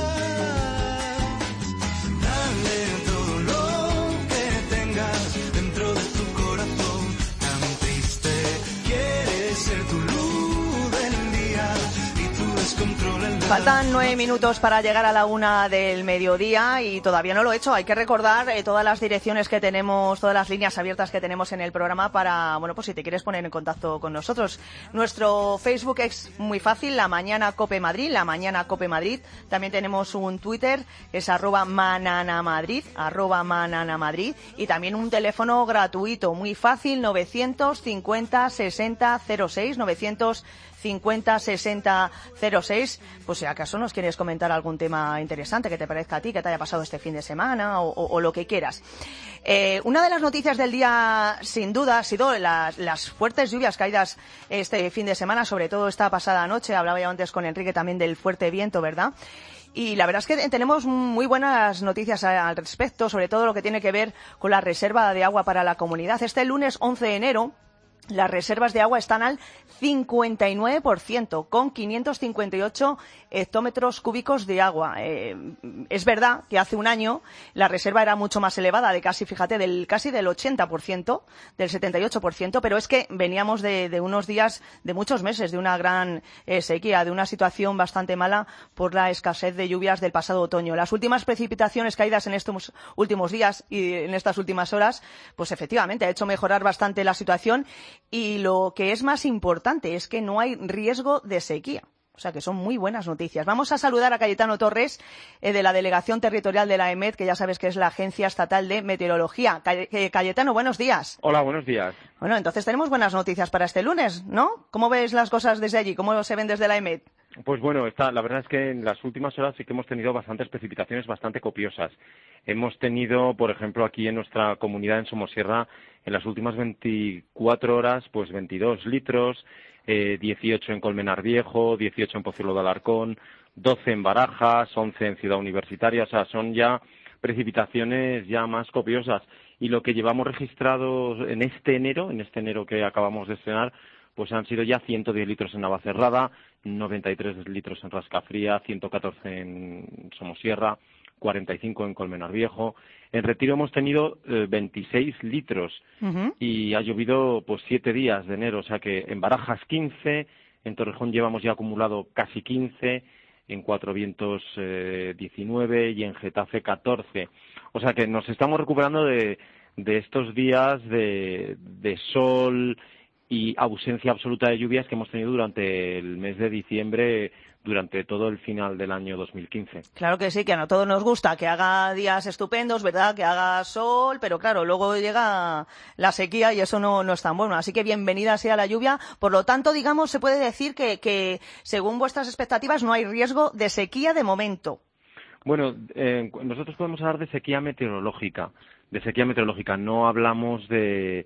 Dale todo lo que tengas dentro de tu corazón, tan triste, quieres ser tu luz del día y tu descontrol. El Faltan nueve minutos para llegar a la una del mediodía y todavía no lo he hecho. Hay que recordar eh, todas las direcciones que tenemos, todas las líneas abiertas que tenemos en el programa para, bueno, pues si te quieres poner en contacto con nosotros. Nuestro Facebook es muy fácil, La Mañana Cope Madrid, La Mañana Cope Madrid. También tenemos un Twitter, es arroba mananamadrid, arroba mananamadrid. Y también un teléfono gratuito, muy fácil, novecientos cincuenta sesenta cero seis, novecientos cincuenta sesenta cero seis, pues si acaso nos quieres comentar algún tema interesante que te parezca a ti, que te haya pasado este fin de semana o, o, o lo que quieras. Eh, una de las noticias del día, sin duda, ha sido las, las fuertes lluvias caídas este fin de semana, sobre todo esta pasada noche. Hablaba yo antes con Enrique también del fuerte viento, ¿verdad? Y la verdad es que tenemos muy buenas noticias al respecto, sobre todo lo que tiene que ver con la reserva de agua para la comunidad. Este lunes once de enero, las reservas de agua están al cincuenta y nueve por ciento, con quinientos cincuenta y ocho hectómetros cúbicos de agua. Eh, es verdad que hace un año la reserva era mucho más elevada, de casi, fíjate, del casi del ochenta por ciento, del setenta y ocho por ciento, pero es que veníamos de, de unos días, de muchos meses, de una gran eh, sequía, de una situación bastante mala por la escasez de lluvias del pasado otoño. Las últimas precipitaciones caídas en estos últimos días y en estas últimas horas, pues efectivamente ha hecho mejorar bastante la situación. Y lo que es más importante es que no hay riesgo de sequía. O sea que son muy buenas noticias. Vamos a saludar a Cayetano Torres, eh, de la Delegación Territorial de la EMET, que ya sabes que es la Agencia Estatal de Meteorología. Cay- eh, Cayetano, buenos días. Hola, buenos días. Bueno, entonces tenemos buenas noticias para este lunes, ¿no? ¿Cómo ves las cosas desde allí? ¿Cómo se ven desde la EMET? Pues bueno, está, la verdad es que en las últimas horas sí que hemos tenido bastantes precipitaciones bastante copiosas. Hemos tenido, por ejemplo, aquí en nuestra comunidad en Somosierra, en las últimas veinticuatro horas, pues veintidós litros, eh, dieciocho en Colmenar Viejo, dieciocho en Pozuelo de Alarcón, doce en Barajas, once en Ciudad Universitaria. O sea, son ya precipitaciones ya más copiosas. Y lo que llevamos registrado en este enero, en este enero que acabamos de estrenar, pues han sido ya ciento diez litros en Navacerrada, noventa y tres litros en Rascafría, ciento catorce en Somosierra, cuarenta y cinco en Colmenar Viejo. En Retiro hemos tenido eh, veintiséis litros uh-huh. y ha llovido pues siete días de enero, o sea que en Barajas quince, en Torrejón llevamos ya acumulado casi quince, en Cuatro Vientos eh, diecinueve y en Getafe catorce. O sea que nos estamos recuperando de, de estos días de, de sol y ausencia absoluta de lluvias que hemos tenido durante el mes de diciembre, durante todo el final del año dos mil quince. Claro que sí, que a todos nos gusta que haga días estupendos, ¿verdad? Que haga sol, pero claro, luego llega la sequía y eso no, no es tan bueno. Así que bienvenida sea la lluvia. Por lo tanto, digamos, se puede decir que, que según vuestras expectativas no hay riesgo de sequía de momento. Bueno, eh, nosotros podemos hablar de sequía meteorológica. De sequía meteorológica, no hablamos de...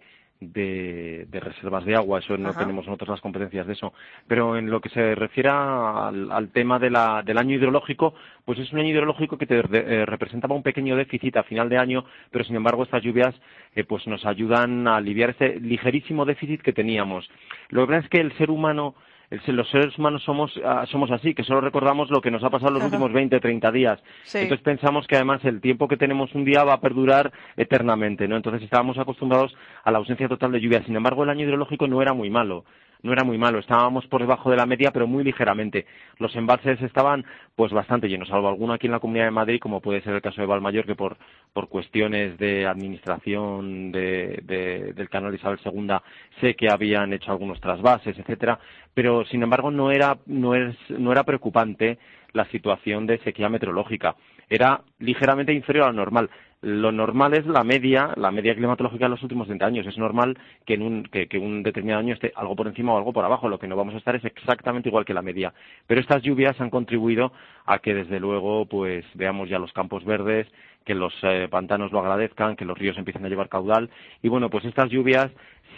De, de reservas de agua, eso no Ajá. tenemos nosotros las competencias de eso, pero en lo que se refiere al, al tema de la, del año hidrológico, pues es un año hidrológico que te eh, representaba un pequeño déficit a final de año, pero sin embargo estas lluvias eh, pues nos ayudan a aliviar ese ligerísimo déficit que teníamos. Lo que pasa es que el ser humano los seres humanos somos somos así, que solo recordamos lo que nos ha pasado en los últimos veinte, treinta días. Sí. Entonces pensamos que además el tiempo que tenemos un día va a perdurar eternamente, ¿no? Entonces estábamos acostumbrados a la ausencia total de lluvia. Sin embargo, el año hidrológico no era muy malo. No era muy malo, estábamos por debajo de la media, pero muy ligeramente. Los embalses estaban pues bastante llenos, salvo alguno aquí en la Comunidad de Madrid, como puede ser el caso de Valmayor, que por por cuestiones de administración de, de, del canal Isabel segunda sé que habían hecho algunos trasvases, etcétera, pero sin embargo no era no es no era preocupante la situación de sequía meteorológica. Era ligeramente inferior a lo normal. Lo normal es la media, la media climatológica de los últimos veinte años. Es normal que en un, que, que un determinado año esté algo por encima o algo por abajo. Lo que no vamos a estar es exactamente igual que la media. Pero estas lluvias han contribuido a que, desde luego, pues veamos ya los campos verdes, que los eh, pantanos lo agradezcan, que los ríos empiecen a llevar caudal. Y bueno, pues estas lluvias,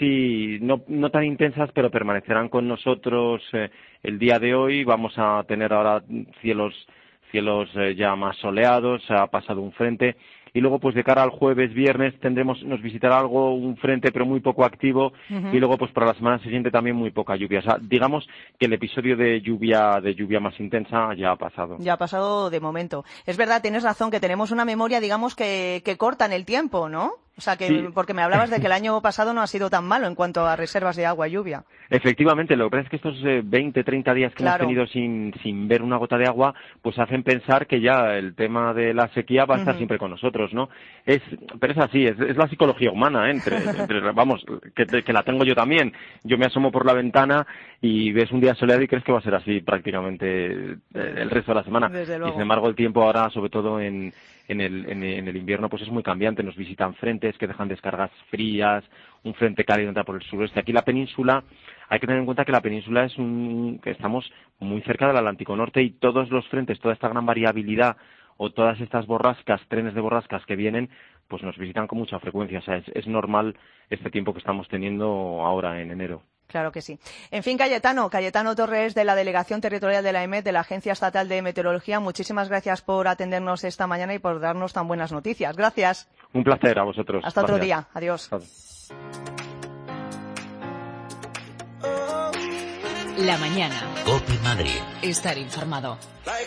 sí, no, no tan intensas, pero permanecerán con nosotros eh, el día de hoy. Vamos a tener ahora cielos cielos eh, ya más soleados, ha pasado un frente. Y luego, pues de cara al jueves, viernes, tendremos, nos visitará algo, un frente, pero muy poco activo. Uh-huh. Y luego, pues para la semana siguiente también muy poca lluvia. O sea, digamos que el episodio de lluvia, de lluvia más intensa ya ha pasado. Ya ha pasado de momento. Es verdad, tienes razón, que tenemos una memoria, digamos, que, que corta en el tiempo, ¿no? O sea, que, sí. Porque me hablabas de que el año pasado no ha sido tan malo en cuanto a reservas de agua y lluvia. Efectivamente, lo que pasa es que estos eh, veinte, treinta días que claro. hemos tenido sin, sin ver una gota de agua, pues hacen pensar que ya el tema de la sequía va a estar uh-huh. siempre con nosotros, ¿no? Es, pero es así, es, es la psicología humana, ¿eh? Entre, entre, vamos, que, que la tengo yo también. Yo me asomo por la ventana y ves un día soleado y crees que va a ser así prácticamente el resto de la semana. Desde luego. Y sin embargo el tiempo ahora, sobre todo en... En el, en, en el invierno pues es muy cambiante, nos visitan frentes que dejan descargas frías, un frente cálido entra por el sureste. Aquí la península, hay que tener en cuenta que la península es un, que estamos muy cerca del Atlántico Norte y todos los frentes, toda esta gran variabilidad o todas estas borrascas, trenes de borrascas que vienen, pues nos visitan con mucha frecuencia. O sea, es, es normal este tiempo que estamos teniendo ahora en enero. Claro que sí. En fin, Cayetano, Cayetano Torres, de la Delegación Territorial de la E M E T, de la Agencia Estatal de Meteorología, muchísimas gracias por atendernos esta mañana y por darnos tan buenas noticias. Gracias. Un placer a vosotros. Hasta gracias. Otro día. Adiós. Adiós. La mañana. COPE Madrid. Estar informado.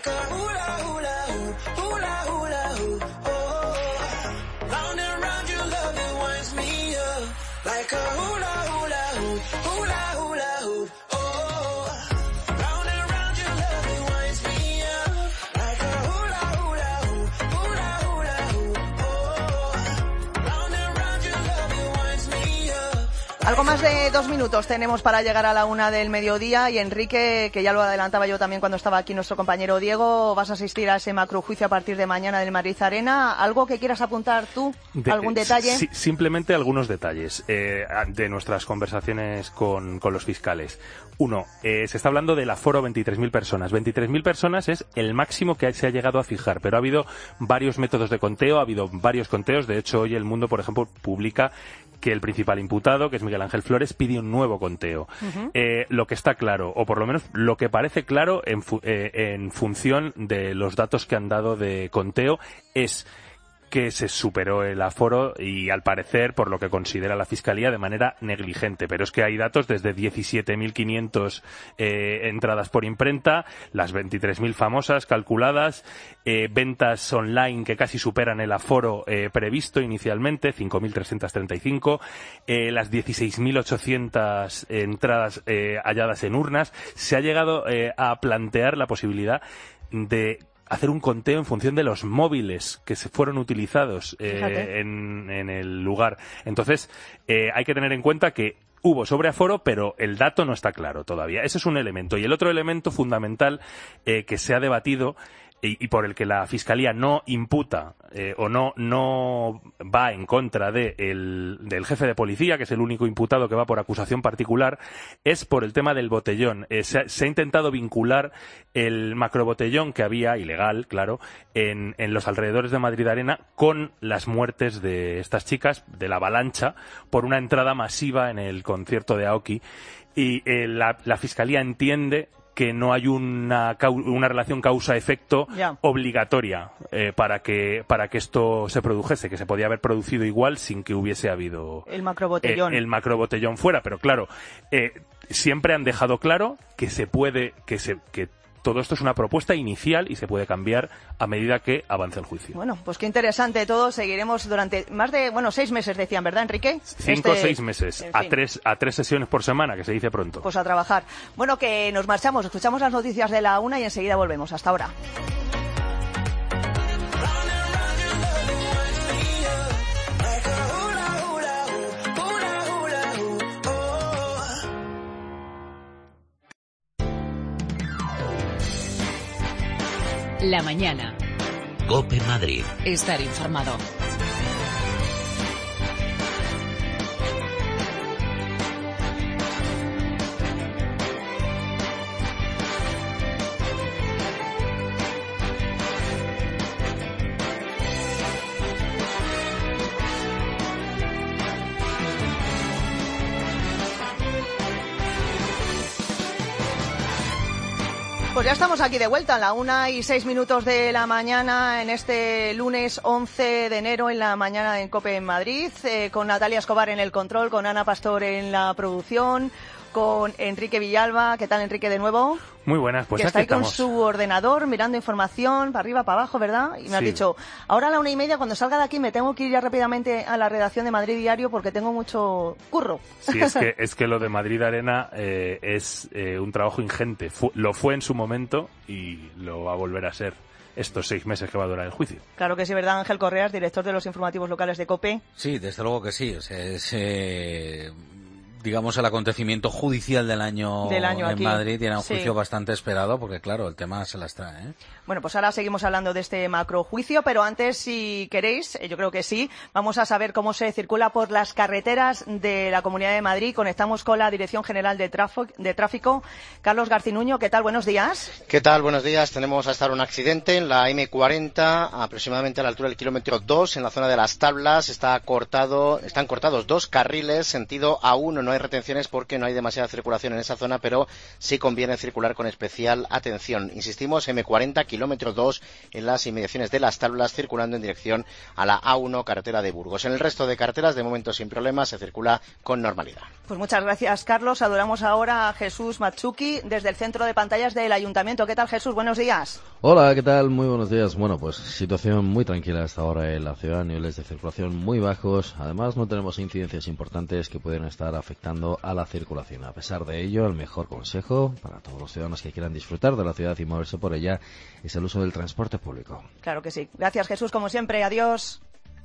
Algo más de dos minutos tenemos para llegar a la una del mediodía y Enrique, que ya lo adelantaba yo también cuando estaba aquí nuestro compañero Diego, vas a asistir a ese macrojuicio a partir de mañana del Madrid Arena. ¿Algo que quieras apuntar tú? De, ¿Algún detalle? Sí, simplemente algunos detalles eh, de nuestras conversaciones con, con los fiscales. Uno, eh, se está hablando del aforo veintitrés mil personas. veintitrés mil personas es el máximo que se ha llegado a fijar, pero ha habido varios métodos de conteo, ha habido varios conteos. De hecho, hoy El Mundo, por ejemplo, publica que el principal imputado, que es Miguel Ángel Flores, pide un nuevo conteo. Uh-huh. Eh, lo que está claro, o por lo menos lo que parece claro en, fu- eh, en función de los datos que han dado de conteo, es que se superó el aforo y, al parecer, por lo que considera la Fiscalía, de manera negligente. Pero es que hay datos desde diecisiete mil quinientas eh, entradas por imprenta, las veintitrés mil famosas calculadas, eh, ventas online que casi superan el aforo eh, previsto inicialmente, cinco mil trescientas treinta y cinco, eh, las dieciséis mil ochocientas entradas eh, halladas en urnas. Se ha llegado eh, a plantear la posibilidad de hacer un conteo en función de los móviles que se fueron utilizados eh, en, en el lugar. Entonces, eh, hay que tener en cuenta que hubo sobreaforo, pero el dato no está claro todavía. Ese es un elemento. Y el otro elemento fundamental eh, que se ha debatido y, y por el que la Fiscalía no imputa eh, o no no va en contra de el, del jefe de policía, que es el único imputado que va por acusación particular, es por el tema del botellón. Eh, se, ha, se ha intentado vincular el macrobotellón que había, ilegal, claro, en, en los alrededores de Madrid Arena con las muertes de estas chicas, de la avalancha, por una entrada masiva en el concierto de Aoki. Y eh, la, la Fiscalía entiende que no hay una, una relación causa-efecto yeah. obligatoria eh, para que para que esto se produjese, que se podía haber producido igual sin que hubiese habido el macrobotellón, eh, el macrobotellón fuera, pero claro, eh, siempre han dejado claro que se puede, que se que todo esto es una propuesta inicial y se puede cambiar a medida que avance el juicio. Bueno, pues qué interesante todo. Seguiremos durante más de, bueno, seis meses decían, ¿verdad, Enrique? Cinco o este... seis meses, a tres, a tres sesiones por semana, que se dice pronto. Pues a trabajar. Bueno, que nos marchamos, escuchamos las noticias de la una y enseguida volvemos. Hasta ahora. La mañana. COPE Madrid. Estar informado. Pues ya estamos aquí de vuelta a la una y seis minutos de la mañana en este lunes once de enero en la mañana en COPE en Madrid, eh, con Natalia Escobar en el control, con Ana Pastor en la producción, con Enrique Villalba. ¿Qué tal, Enrique, de nuevo? Muy buenas, pues que aquí está ahí con estamos. su ordenador mirando información para arriba, para abajo, ¿verdad? Y me Sí. has dicho, ahora a la una y media, cuando salga de aquí, me tengo que ir ya rápidamente a la redacción de Madrid Diario porque tengo mucho curro. Sí, es que, es que lo de Madrid Arena eh, es eh, un trabajo ingente. Fu- lo fue en su momento y lo va a volver a ser estos seis meses que va a durar el juicio. Claro que sí, ¿verdad? Ángel Correas, director de los informativos locales de COPE. Sí, desde luego que sí. O sea, es, eh, digamos, el acontecimiento judicial del año, Del año en aquí. Madrid, y era un Sí. juicio bastante esperado, porque claro, el tema se las trae, ¿eh? Bueno, pues ahora seguimos hablando de este macrojuicio, pero antes, si queréis, eh, yo creo que sí, vamos a saber cómo se circula por las carreteras de la Comunidad de Madrid. Conectamos con la Dirección General de, Trafo- de Tráfico. Carlos Garcinuño, ¿qué tal? Buenos días. ¿Qué tal? Buenos días. Tenemos hasta ahora un accidente en la eme cuarenta, aproximadamente a la altura del kilómetro dos, en la zona de Las Tablas. Está cortado, están cortados dos carriles, sentido A uno. No hay retenciones porque no hay demasiada circulación en esa zona, pero sí conviene circular con especial atención. Insistimos, eme cuarenta, kilómetro dos, en las inmediaciones de Las Tablas, circulando en dirección a la A uno, carretera de Burgos. En el resto de carreteras, de momento sin problemas, se circula con normalidad. Pues muchas gracias, Carlos. Adoramos ahora a Jesús Matsuki desde el centro de pantallas del Ayuntamiento. ¿Qué tal, Jesús? Buenos días. Hola, ¿qué tal? Muy buenos días. Bueno, pues situación muy tranquila hasta ahora en la ciudad, niveles de circulación muy bajos. Además, no tenemos incidencias importantes que pueden estar afectando a la circulación. A pesar de ello, el mejor consejo para todos los ciudadanos que quieran disfrutar de la ciudad y moverse por ella es el uso del transporte público. Claro que sí. Gracias, Jesús, como siempre. Adiós.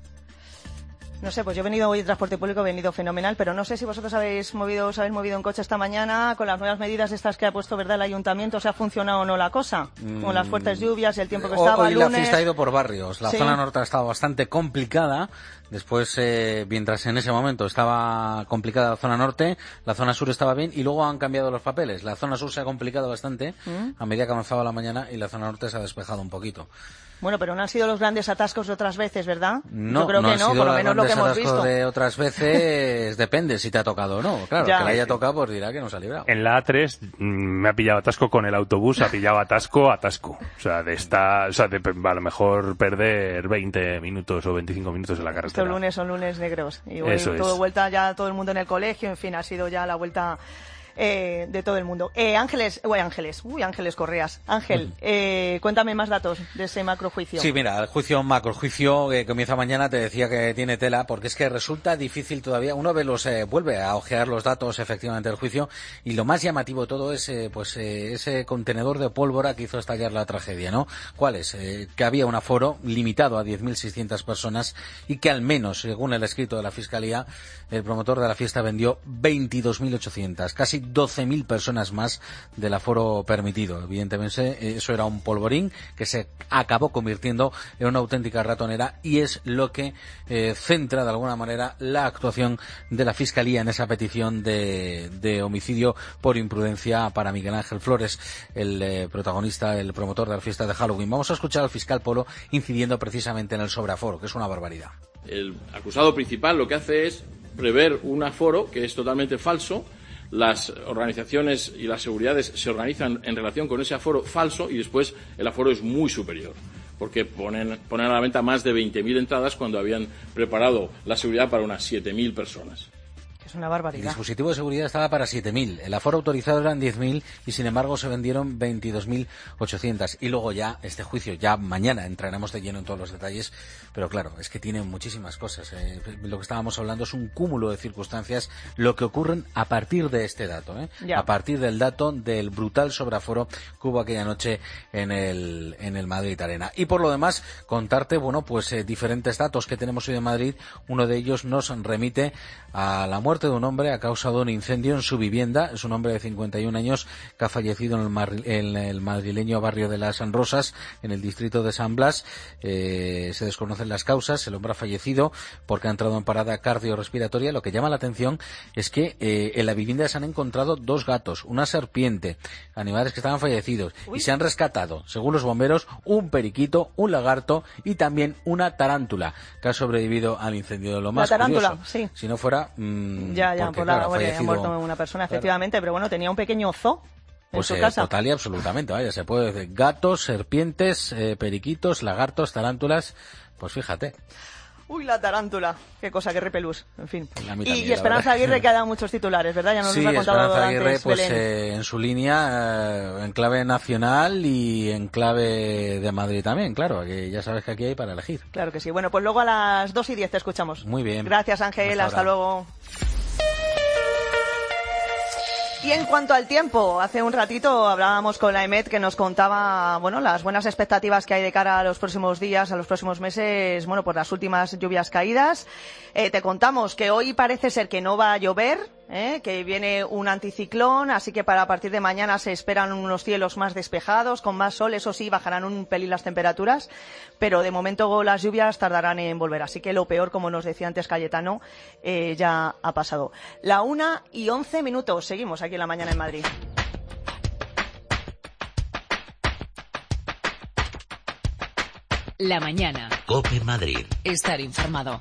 No sé, pues yo he venido hoy en transporte público, he venido fenomenal, pero no sé si vosotros habéis movido, os habéis movido en coche esta mañana con las nuevas medidas estas que ha puesto, ¿verdad?, el Ayuntamiento. ¿Se ha funcionado o no la cosa? Con las fuertes lluvias y el tiempo que estaba, Hoy lunes. la fiesta ha ido por barrios. La Sí. zona norte ha estado bastante complicada. Después, eh, mientras en ese momento estaba complicada la zona norte, la zona sur estaba bien y luego han cambiado los papeles. La zona sur se ha complicado bastante ¿Mm? a medida que avanzaba la mañana y la zona norte se ha despejado un poquito. Bueno, pero no han sido los grandes atascos de otras veces, ¿verdad? No, yo creo no que han no, sido por lo los menos lo que grandes hemos atascos visto. de otras veces, depende si te ha tocado o no. Claro, Ya. que le haya tocado, pues dirá que nos ha librado. En la A tres mm, me ha pillado atasco con el autobús, ha pillado atasco, atasco. O sea, de esta, o sea, de a lo mejor perder veinte minutos o veinticinco minutos en la carretera. Estos lunes son lunes negros. Y hoy Eso es. todo vuelta ya todo el mundo en el colegio, en fin, ha sido ya la vuelta eh, de todo el mundo. Eh, Ángeles, uy, Ángeles, uy, Ángeles Correas. Ángel, eh, cuéntame más datos de ese macrojuicio. Sí, mira, el juicio macrojuicio que comienza mañana, te decía que tiene tela, porque es que resulta difícil todavía. Uno ve los, eh, vuelve a ojear los datos efectivamente del juicio, y lo más llamativo de todo es eh, pues eh, ese contenedor de pólvora que hizo estallar la tragedia, ¿no? ¿Cuál es? Eh, que había un aforo limitado a diez mil seiscientas personas y que al menos, según el escrito de la Fiscalía, el promotor de la fiesta vendió veintidós mil ochocientas, casi doce mil personas más del aforo permitido. Evidentemente, eso era un polvorín que se acabó convirtiendo en una auténtica ratonera, y es lo que eh, centra de alguna manera la actuación de la Fiscalía en esa petición de, de homicidio por imprudencia para Miguel Ángel Flores, el eh, protagonista, el promotor de la fiesta de Halloween. Vamos a escuchar al fiscal Polo incidiendo precisamente en el sobreaforo, que es una barbaridad. El acusado principal lo que hace es prever un aforo que es totalmente falso. Las organizaciones y las seguridades se organizan en relación con ese aforo falso y después el aforo es muy superior, porque ponen, ponen a la venta más de veinte mil entradas cuando habían preparado la seguridad para unas siete mil personas. Es una El barbaridad. dispositivo de seguridad estaba para siete mil, el aforo autorizado eran diez mil y sin embargo se vendieron veintidós mil ochocientas. Y luego ya este juicio, ya mañana entraremos de lleno en todos los detalles, pero claro, es que tiene muchísimas cosas. Eh, lo que estábamos hablando es un cúmulo de circunstancias, lo que ocurren a partir de este dato, ¿eh? Ya. a partir del dato del brutal sobreaforo que hubo aquella noche en el, en el Madrid Arena. Y por lo demás, contarte, bueno, pues eh, diferentes datos que tenemos hoy de Madrid. Uno de ellos nos remite a la muerte de un hombre a causa de un incendio en su vivienda. Es un hombre de cincuenta y un años que ha fallecido en el, mar, en el madrileño barrio de las Rosas, en el distrito de San Blas. Eh, se desconocen las causas. El hombre ha fallecido porque ha entrado en parada cardiorrespiratoria. Lo que llama la atención es que eh, en la vivienda se han encontrado dos gatos, una serpiente, animales que estaban fallecidos. Uy. Y se han rescatado, según los bomberos, un periquito, un lagarto y también una tarántula que ha sobrevivido al incendio. De lo más La tarántula, curioso, sí. si no fuera... Mmm, Ya, ya, porque, por la claro, ha bueno, ha fallecido- muerto una persona, Claro. efectivamente, pero bueno, tenía un pequeño zoo. Pues en su eh, casa. total y absolutamente, vaya, se puede decir gatos, serpientes, eh, periquitos, lagartos, tarántulas, pues fíjate. Uy, la tarántula, qué cosa, qué repelús, en fin. A mí Y, también, y Esperanza la Aguirre, que ha dado muchos titulares, ¿verdad? Ya nos sí, los ha contado Esperanza antes Aguirre, pues Belén. eh, en su línea, eh, en clave nacional y en clave de Madrid también, claro, que ya sabes que aquí hay para elegir. Claro que sí. Bueno, pues luego a las dos y diez te escuchamos. Muy bien. Gracias, Ángel, Hasta hasta ahora. luego. Y en cuanto al tiempo, hace un ratito hablábamos con la EMET que nos contaba, bueno, las buenas expectativas que hay de cara a los próximos días, a los próximos meses, bueno, por las últimas lluvias caídas. Eh, te contamos que hoy parece ser que no va a llover, ¿eh? Que viene un anticiclón, así que para a partir de mañana se esperan unos cielos más despejados, con más sol, eso sí, bajarán un pelín las temperaturas, pero de momento las lluvias tardarán en volver, así que lo peor, como nos decía antes Cayetano, eh, ya ha pasado. La una y once minutos, seguimos aquí en la mañana en Madrid. La mañana. COPE Madrid. Estar informado.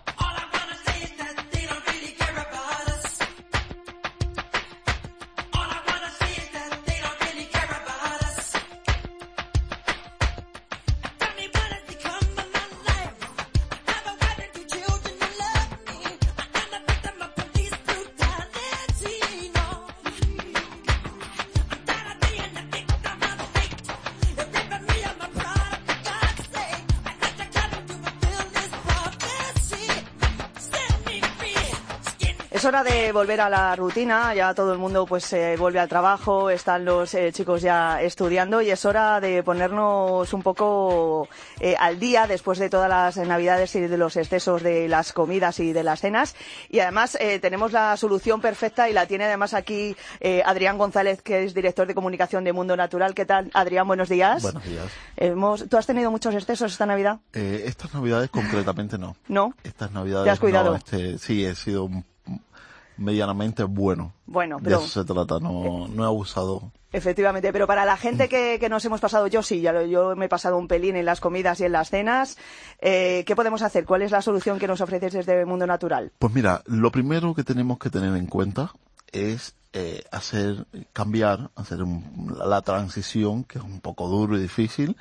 Es hora de volver a la rutina, ya todo el mundo pues eh, vuelve al trabajo, están los eh, chicos ya estudiando y es hora de ponernos un poco eh, al día después de todas las navidades y de los excesos de las comidas y de las cenas. Y además eh, tenemos la solución perfecta y la tiene además aquí eh, Adrián González, que es director de comunicación de Mundo Natural. ¿Qué tal, Adrián? Buenos días. Buenos días. Hemos, ¿Tú has tenido muchos excesos esta Navidad? Eh, estas Navidades concretamente no. ¿No? Estas Navidades ¿Te has cuidado? no. Este, sí, he sido un medianamente bueno. Bueno, pero... De eso se trata, no, no he abusado. Efectivamente, pero para la gente que, que nos hemos pasado, yo sí, ya lo, yo me he pasado un pelín en las comidas y en las cenas, eh, ¿qué podemos hacer? ¿Cuál es la solución que nos ofreces desde Mundo Natural? Pues mira, lo primero que tenemos que tener en cuenta es eh, hacer, cambiar, hacer un, la transición, que es un poco duro y difícil,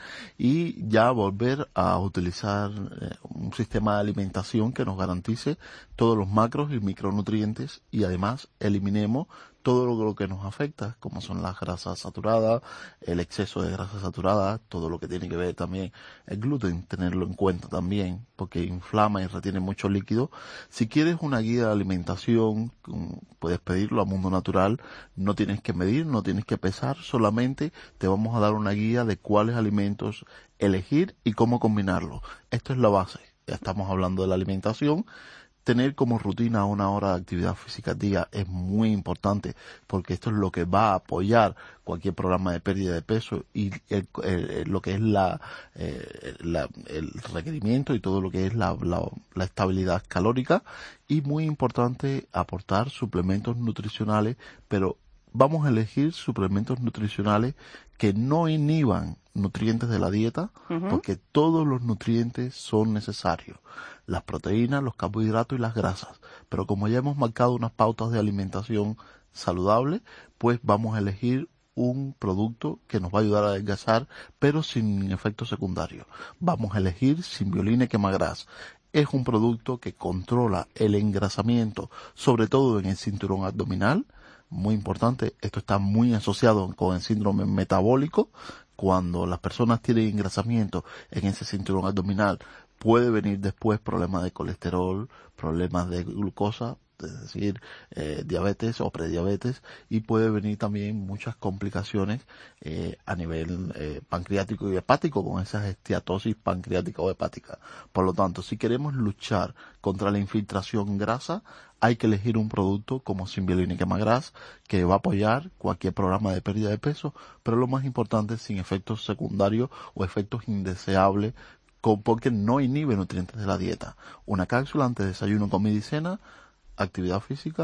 y ya volver a utilizar eh, un sistema de alimentación que nos garantice todos los macros y micronutrientes y además eliminemos todo lo que nos afecta, como son las grasas saturadas, el exceso de grasas saturadas, todo lo que tiene que ver también el gluten, tenerlo en cuenta también, porque inflama y retiene mucho líquido. Si quieres una guía de alimentación, puedes pedirlo a Mundo Natural, no tienes que medir, no tienes que pesar, solamente te vamos a dar una guía de cuáles alimentos elegir y cómo combinarlos. Esto es la base, ya estamos hablando de la alimentación. Tener como rutina una hora de actividad física al día es muy importante porque esto es lo que va a apoyar cualquier programa de pérdida de peso y el, el, lo que es la, eh, la, el requerimiento y todo lo que es la, la, la estabilidad calórica y muy importante aportar suplementos nutricionales, pero vamos a elegir suplementos nutricionales que no inhiban nutrientes de la dieta, uh-huh. porque todos los nutrientes son necesarios. Las proteínas, los carbohidratos y las grasas. Pero como ya hemos marcado unas pautas de alimentación saludable, pues vamos a elegir un producto que nos va a ayudar a adelgazar, pero sin efectos secundarios. Vamos a elegir Symbiolina Quemagras. Es un producto que controla el engrasamiento, sobre todo en el cinturón abdominal. Muy importante, esto está muy asociado con el síndrome metabólico. Cuando las personas tienen engrasamiento en ese cinturón abdominal, puede venir después problemas de colesterol, problemas de glucosa, es decir, eh, diabetes o prediabetes, y puede venir también muchas complicaciones eh, a nivel eh, pancreático y hepático con esas esteatosis pancreática o hepática. Por lo tanto, si queremos luchar contra la infiltración en grasa, hay que elegir un producto como Symbiolina Quemagras que va a apoyar cualquier programa de pérdida de peso, pero lo más importante, sin efectos secundarios o efectos indeseables, porque no inhibe nutrientes de la dieta. Una cápsula antes de desayuno, comida y cena, actividad física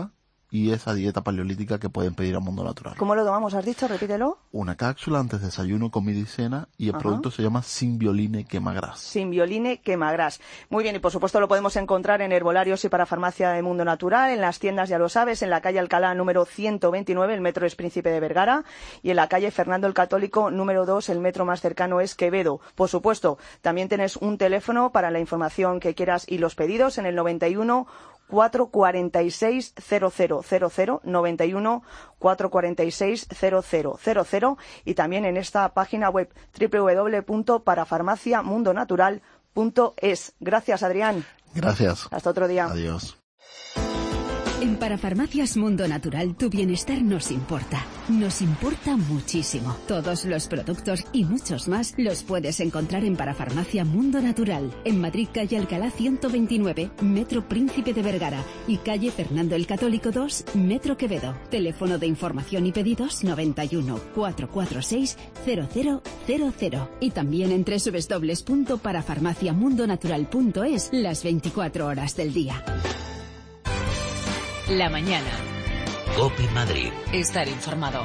y esa dieta paleolítica que pueden pedir a Mundo Natural. ¿Cómo lo tomamos? ¿Has dicho? Repítelo. Una cápsula antes de desayuno, comida y cena, y el Ajá. producto se llama Simbioline Quemagras. Simbioline Quemagras. Muy bien, y por supuesto lo podemos encontrar en herbolarios y para farmacia de Mundo Natural, en las tiendas, ya lo sabes, en la calle Alcalá número ciento veintinueve, el metro es Príncipe de Vergara, y en la calle Fernando el Católico número dos, el metro más cercano es Quevedo. Por supuesto, también tienes un teléfono para la información que quieras y los pedidos en el noventa y uno cuatro cuarenta y seis cero cero cero cero, noventa y uno cuatro cuarenta y seis cero cero cero cero, y también en esta página web doble u doble u doble u punto parafarmacia mundo natural punto es. Gracias, Adrián. Gracias. Hasta otro día. Adiós. En Parafarmacias Mundo Natural tu bienestar nos importa. Nos importa muchísimo. Todos los productos y muchos más los puedes encontrar en Parafarmacia Mundo Natural. En Madrid, calle Alcalá ciento veintinueve, metro Príncipe de Vergara, y calle Fernando el Católico dos, metro Quevedo. Teléfono de información y pedidos noventa y uno cuatro cuarenta y seis cero cero cero cero. Y también en doble u doble u doble u punto parafarmacia mundo natural punto es las veinticuatro horas del día. La mañana. COPE Madrid. Estar informado.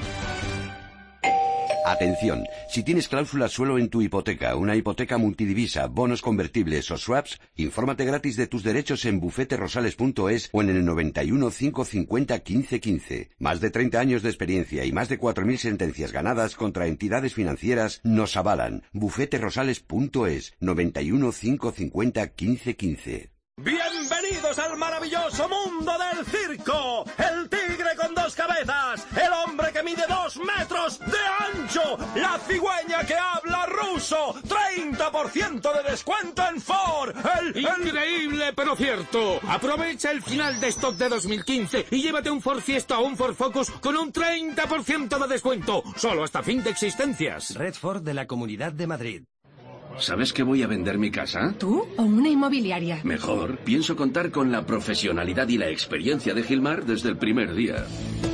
Atención, si tienes cláusulas suelo en tu hipoteca, una hipoteca multidivisa, bonos convertibles o swaps, infórmate gratis de tus derechos en bufete rosales punto es o en el noventa y uno cinco cincuenta quince quince. Más de treinta años de experiencia y más de cuatro mil sentencias ganadas contra entidades financieras nos avalan. bufete rosales punto es, noventa y uno cinco cincuenta quince quince. ¡Bienvenidos al maravilloso mundo del circo! ¡El tigre con dos cabezas! ¡El hombre que mide dos metros de ancho! ¡La cigüeña que habla ruso! ¡treinta por ciento de descuento en Ford! ¡El, el... ¡Increíble, pero cierto! Aprovecha el final de stock de dos mil quince y llévate un Ford Fiesta o un Ford Focus con un treinta por ciento de descuento. Solo hasta fin de existencias. Red Ford de la Comunidad de Madrid. ¿Sabes que voy a vender mi casa? ¿Tú o una inmobiliaria? Mejor, pienso contar con la profesionalidad y la experiencia de Gilmar desde el primer día.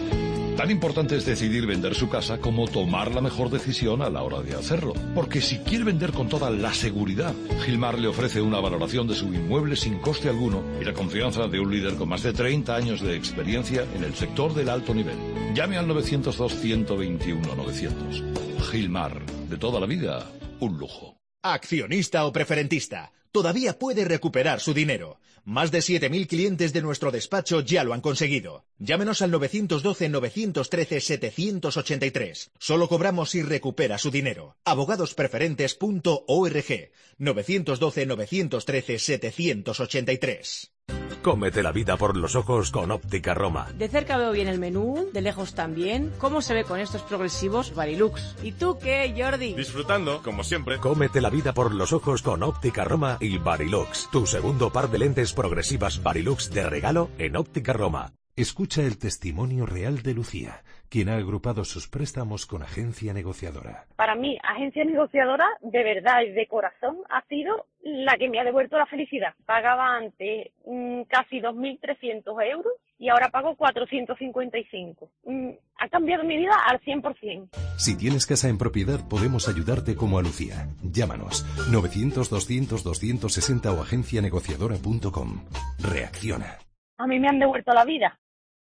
Tan importante es decidir vender su casa como tomar la mejor decisión a la hora de hacerlo. Porque si quiere vender con toda la seguridad, Gilmar le ofrece una valoración de su inmueble sin coste alguno y la confianza de un líder con más de treinta años de experiencia en el sector del alto nivel. Llame al novecientos dos, ciento veintiuno, novecientos. Gilmar, de toda la vida, un lujo. Accionista o preferentista, todavía puede recuperar su dinero. Más de siete mil clientes de nuestro despacho ya lo han conseguido. Llámenos al novecientos doce, novecientos trece, setecientos ochenta y tres. Solo cobramos si recupera su dinero. abogados preferentes punto org. novecientos doce, novecientos trece, setecientos ochenta y tres. Cómete la vida por los ojos con Óptica Roma. De cerca veo bien el menú, de lejos también. ¿Cómo se ve con estos progresivos Varilux? ¿Y tú qué, Jordi? Disfrutando, como siempre. Cómete la vida por los ojos con Óptica Roma y Varilux. Tu segundo par de lentes progresivas Varilux de regalo en Óptica Roma. Escucha el testimonio real de Lucía, quien ha agrupado sus préstamos con Agencia Negociadora. Para mí, Agencia Negociadora, de verdad y de corazón, ha sido la que me ha devuelto la felicidad. Pagaba antes mmm, casi dos mil trescientos euros y ahora pago cuatrocientos cincuenta y cinco. Mm, ha cambiado mi vida al cien por ciento. Si tienes casa en propiedad, podemos ayudarte como a Lucía. Llámanos novecientos, doscientos, doscientos sesenta o agencia negociadora punto com. Reacciona. A mí me han devuelto la vida.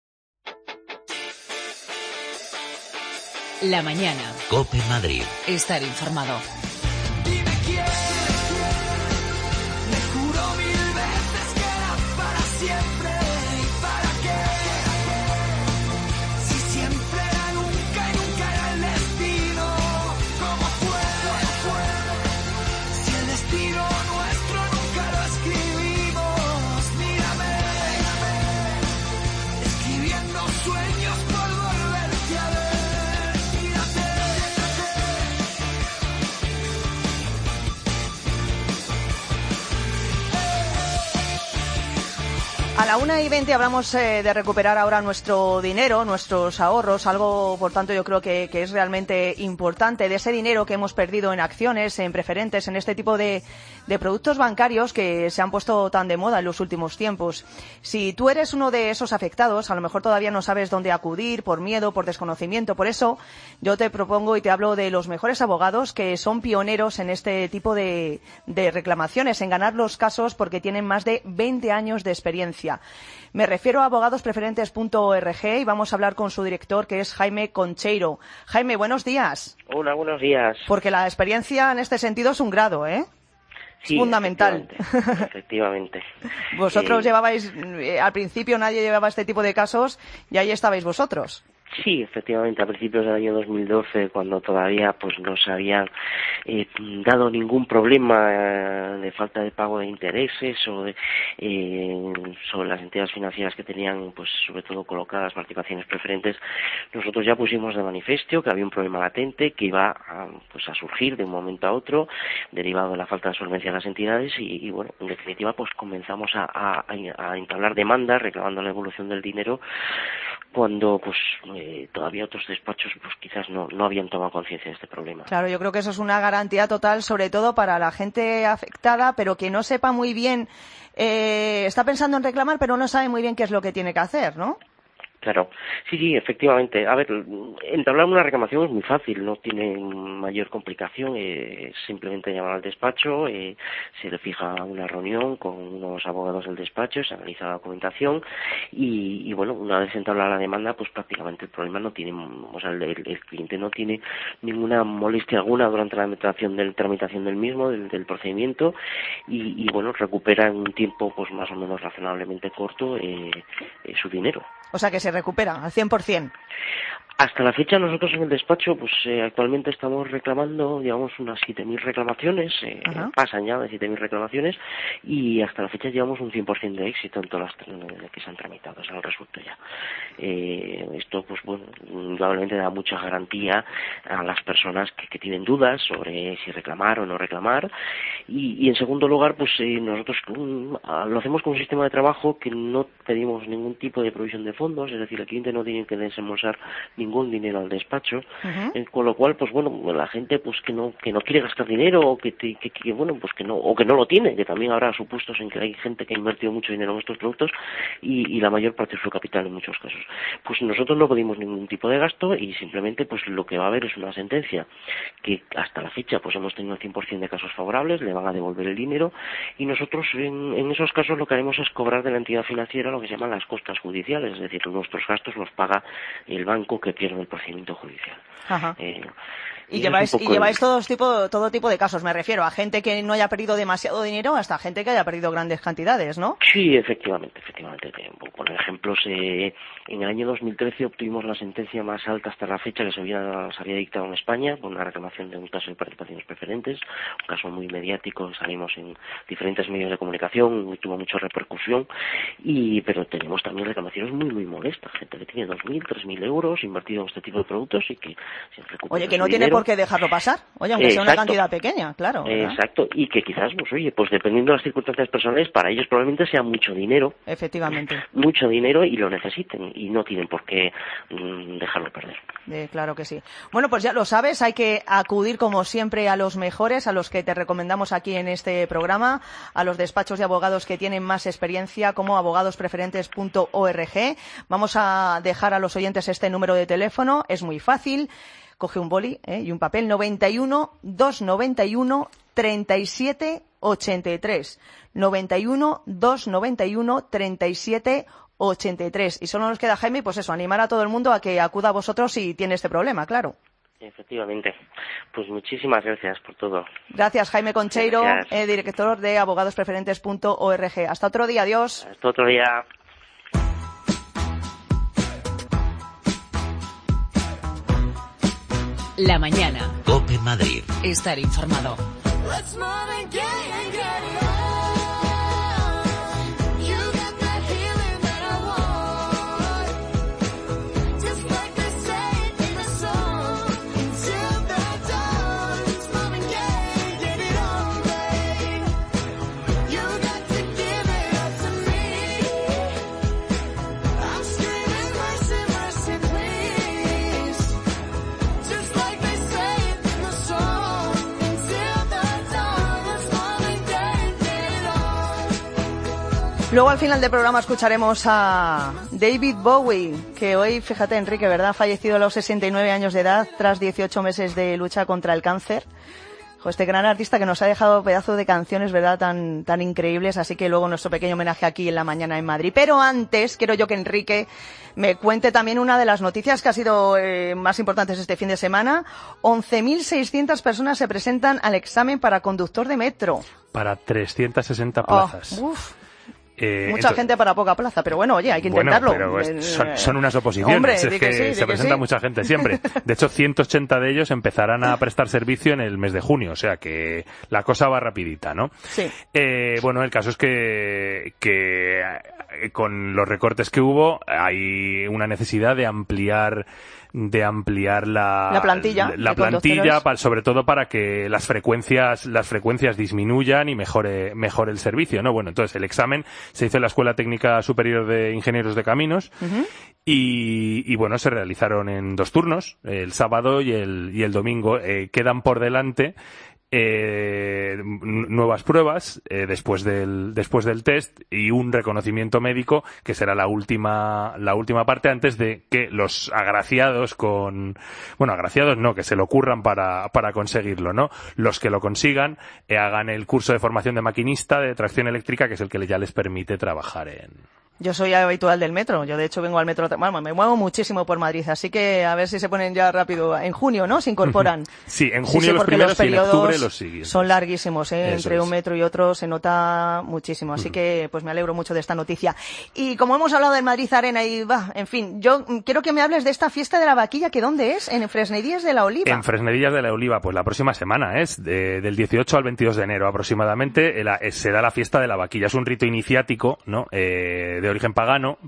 La mañana. COPE Madrid. Estar informado. Dime quién. Me juro mil veces que era para siempre. ¿Y para qué? Si siempre era nunca y nunca era el destino. ¿Cómo fue? Si el destino nuestro nunca lo escribimos. Mírame, escribiendo sueños por volverte a ver. A la una y veinte hablamos eh, de recuperar ahora nuestro dinero, nuestros ahorros, algo, por tanto, yo creo que, que es realmente importante, de ese dinero que hemos perdido en acciones, en preferentes, en este tipo de, de productos bancarios que se han puesto tan de moda en los últimos tiempos. Si tú eres uno de esos afectados, a lo mejor todavía no sabes dónde acudir, por miedo, por desconocimiento. Por eso yo te propongo y te hablo de los mejores abogados que son pioneros en este tipo de, de reclamaciones, en ganar los casos porque tienen más de veinte años de experiencia. Me refiero a abogados preferentes punto org y vamos a hablar con su director, que es Jaime Concheiro. Jaime, buenos días. Hola, buenos días. Porque la experiencia en este sentido es un grado, ¿eh? Sí, es fundamental. Efectivamente. efectivamente. Vosotros eh... llevabais, eh, al principio nadie llevaba este tipo de casos y ahí estabais vosotros. Sí, efectivamente, a principios del año dos mil doce, cuando todavía pues no se había eh, dado ningún problema eh, de falta de pago de intereses o de, eh, sobre las entidades financieras que tenían, pues sobre todo colocadas participaciones preferentes, nosotros ya pusimos de manifiesto que había un problema latente que iba a, pues a surgir de un momento a otro, derivado de la falta de solvencia de las entidades y, y bueno, en definitiva, pues comenzamos a, a, a entablar demandas reclamando la devolución del dinero cuando pues eh, todavía otros despachos pues quizás no, no habían tomado conciencia de este problema. Claro, yo creo que eso es una garantía total, sobre todo para la gente afectada, pero que no sepa muy bien, eh, está pensando en reclamar, pero no sabe muy bien qué es lo que tiene que hacer, ¿no? Claro, sí, sí, efectivamente. A ver, entablar una reclamación es muy fácil, no tiene mayor complicación, eh, simplemente llamar al despacho, eh, se le fija una reunión con unos abogados del despacho, se analiza la documentación y, y bueno, una vez entablada la demanda, pues prácticamente el problema no tiene, o sea, el, el cliente no tiene ninguna molestia alguna durante la tramitación del, tramitación del mismo, del, del procedimiento y, y bueno, recupera en un tiempo pues más o menos razonablemente corto eh, eh, su dinero. O sea que se recupera al cien por cien. Hasta la fecha nosotros en el despacho pues eh, actualmente estamos reclamando, digamos, unas siete mil reclamaciones, eh, pasan ya de siete mil reclamaciones y hasta la fecha llevamos un cien por cien de éxito en todas las que se han tramitado, o sea, el resultado ya. Eh, esto pues bueno, indudablemente da mucha garantía a las personas que, que tienen dudas sobre si reclamar o no reclamar y, y en segundo lugar pues eh, nosotros um, lo hacemos con un sistema de trabajo que no pedimos ningún tipo de provisión de fondos, es decir, el cliente no tiene que desembolsar ningún dinero al despacho, uh-huh. eh, con lo cual pues bueno, la gente pues que no que no quiere gastar dinero o que, te, que, que bueno pues que no o que no lo tiene, que también habrá supuestos en que hay gente que ha invertido mucho dinero en estos productos y, y la mayor parte de su capital en muchos casos. Pues nosotros no pedimos ningún tipo de gasto y simplemente pues lo que va a haber es una sentencia que hasta la fecha pues hemos tenido el cien por cien de casos favorables, le van a devolver el dinero y nosotros en, en esos casos lo que haremos es cobrar de la entidad financiera lo que se llaman las costas judiciales, es decir, nuestros gastos los paga el banco que pierde el procedimiento judicial. Ajá. Eh, y, y lleváis y lleváis todo tipo todo tipo de casos, me refiero a gente que no haya perdido demasiado dinero hasta gente que haya perdido grandes cantidades, ¿no? Sí, efectivamente, efectivamente. Por ejemplos, eh, en el año dos mil trece obtuvimos la sentencia más alta hasta la fecha que se había, se había dictado en España por una reclamación de un caso de participaciones preferentes, un caso muy mediático, salimos en diferentes medios de comunicación, tuvo mucha repercusión, y pero tenemos también reclamaciones muy muy molestas, gente que tiene dos mil, tres mil euros invertido en este tipo de productos y que se recupera. Oye, que no tiene por qué dejarlo pasar, oye, aunque sea una cantidad pequeña, claro. ¿verdad? Exacto, y que quizás, pues oye, pues dependiendo de las circunstancias personales, para ellos probablemente sea mucho dinero. Efectivamente. Mucho dinero y lo necesiten y no tienen por qué mmm, dejarlo perder. Eh, claro que sí. Bueno, pues ya lo sabes, hay que acudir como siempre a los mejores, a los que te recomendamos aquí en este programa, a los despachos de abogados que tienen más experiencia como abogados preferentes punto org. Vamos a dejar a los oyentes este número de teléfono, es muy fácil. Coge un boli ¿eh? y un papel, noventa y uno, doscientos noventa y uno, treinta y siete ochenta y tres. noventa y uno, doscientos noventa y uno, treinta y siete ochenta y tres. Y solo nos queda, Jaime, pues eso, animar a todo el mundo a que acuda a vosotros si tiene este problema, claro. Efectivamente. Pues muchísimas gracias por todo. Gracias, Jaime Concheiro, eh, director de abogados preferentes punto org. Hasta otro día, adiós. Hasta otro día. La mañana. COPE Madrid. Estar informado. Luego al final del programa escucharemos a David Bowie, que hoy, fíjate Enrique, ¿verdad? Ha fallecido a los sesenta y nueve años de edad tras dieciocho meses de lucha contra el cáncer. Este gran artista que nos ha dejado pedazos de canciones, ¿verdad?, tan, tan increíbles, así que luego nuestro pequeño homenaje aquí en la mañana en Madrid. Pero antes, quiero yo que Enrique me cuente también una de las noticias que ha sido eh, más importantes este fin de semana. once mil seiscientas personas se presentan al examen para conductor de metro. Para trescientas sesenta plazas. Oh, uf. Eh, Mucha entonces, gente para poca plaza, pero bueno, oye, hay que intentarlo. Bueno, pero es, son, son unas oposiciones, Hombre, es que, que sí, se presenta sí. mucha gente siempre. De hecho, ciento ochenta de ellos empezarán a prestar servicio en el mes de junio, o sea que la cosa va rapidita, ¿no? Sí. Eh, bueno, el caso es que, que eh, con los recortes que hubo hay una necesidad de ampliar de ampliar la, la plantilla, la plantilla para, sobre todo para que las frecuencias las frecuencias disminuyan y mejore mejore el servicio, ¿no? Bueno, entonces el examen se hizo en la Escuela Técnica Superior de Ingenieros de Caminos. Uh-huh. y, y bueno, se realizaron en dos turnos, el sábado y el y el domingo. Eh, quedan por delante Eh, nuevas pruebas eh, después del después del test y un reconocimiento médico que será la última la última parte antes de que los agraciados con bueno agraciados no que se lo ocurran para para conseguirlo, ¿no? Los que lo consigan eh, hagan el curso de formación de maquinista de tracción eléctrica, que es el que ya les permite trabajar en Yo soy habitual del metro. Yo, de hecho, vengo al metro... Bueno, me muevo muchísimo por Madrid, así que a ver si se ponen ya rápido. En junio, ¿no? Se incorporan. Sí, en junio sí, sí, los primeros los y en octubre los siguientes. Son larguísimos, ¿eh? Eso Entre es. un metro y otro se nota muchísimo. Así uh-huh. que, pues me alegro mucho de esta noticia. Y como hemos hablado del Madrid Arena y, va, en fin, yo quiero que me hables de esta fiesta de la vaquilla, que ¿dónde es? En Fresnedillas de la Oliva. En Fresnedillas de la Oliva, pues la próxima semana es, de, del dieciocho al veintidós de enero aproximadamente, la, se da la fiesta de la vaquilla. Es un rito iniciático, ¿no? Eh, de origen pagano,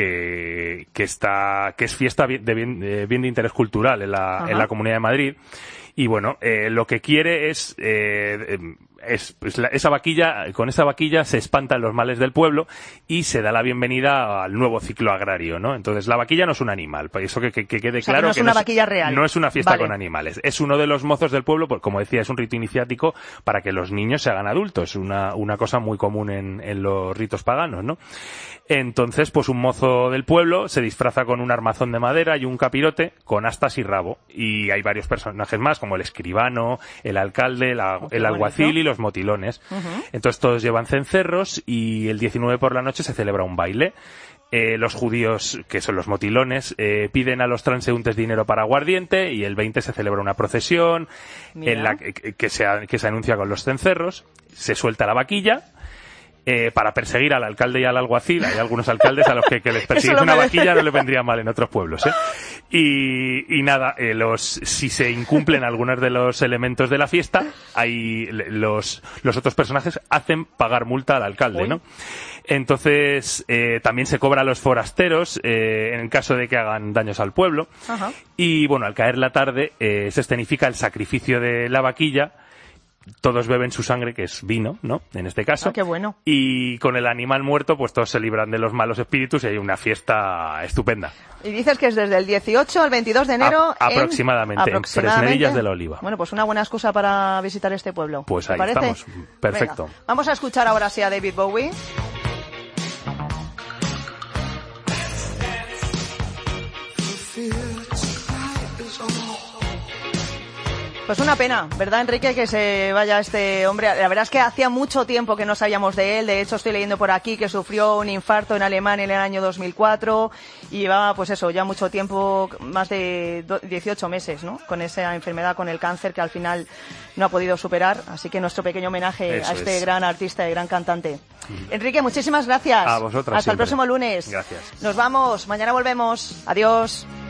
que, que está, que es fiesta de bien de, bien de interés cultural en la, en la Comunidad de Madrid. Y bueno, eh, lo que quiere es, eh, es pues la, esa vaquilla, con esa vaquilla se espantan los males del pueblo y se da la bienvenida al nuevo ciclo agrario, ¿no? Entonces la vaquilla no es un animal, para eso que, que, que quede o sea, claro que no es que una no vaquilla es, real. No es una fiesta vale. con animales, es uno de los mozos del pueblo, pues como decía, es un rito iniciático para que los niños se hagan adultos, una, una cosa muy común en, en los ritos paganos, ¿no? Entonces, pues un mozo del pueblo se disfraza con un armazón de madera y un capirote con astas y rabo. Y hay varios personajes más, como el escribano, el alcalde, el, oh, el alguacil bonito. Y los motilones. Uh-huh. Entonces todos llevan cencerros y el diecinueve por la noche se celebra un baile. Eh, los judíos, que son los motilones, eh, piden a los transeúntes dinero para aguardiente y el veinte se celebra una procesión en la que, que, se, que se anuncia con los cencerros. Se suelta la vaquilla. Eh, para perseguir al alcalde y al alguacil. Hay algunos alcaldes a los que, que les persigue una vaquilla no le vendría mal en otros pueblos, ¿eh? Y, y nada, eh, los, si se incumplen algunos de los elementos de la fiesta, hay los, los otros personajes hacen pagar multa al alcalde, Uy. ¿no? Entonces, eh, también se cobra a los forasteros, eh, en el caso de que hagan daños al pueblo. Ajá. Y bueno, al caer la tarde, eh, se escenifica el sacrificio de la vaquilla. Todos beben su sangre, que es vino, ¿no? En este caso. Ah, qué bueno. Y con el animal muerto, pues todos se libran de los malos espíritus y hay una fiesta estupenda. Y dices que es desde el dieciocho al veintidós de enero. A- aproximadamente, en, en Fresnedillas de la Oliva. Bueno, pues una buena excusa para visitar este pueblo. Pues ahí parece? estamos. Perfecto. Venga, vamos a escuchar ahora sí a David Bowie. Pues una pena, ¿verdad, Enrique, que se vaya este hombre? La verdad es que hacía mucho tiempo que no sabíamos de él. De hecho, estoy leyendo por aquí que sufrió un infarto en Alemania en el año dos mil cuatro y llevaba, pues eso, ya mucho tiempo, más de dieciocho meses, ¿no? Con esa enfermedad, con el cáncer, que al final no ha podido superar. Así que nuestro pequeño homenaje Eso a este es. gran artista y gran cantante. Mm. Enrique, muchísimas gracias. A vosotras Hasta siempre. el próximo lunes. Gracias. Nos vamos. Mañana volvemos. Adiós.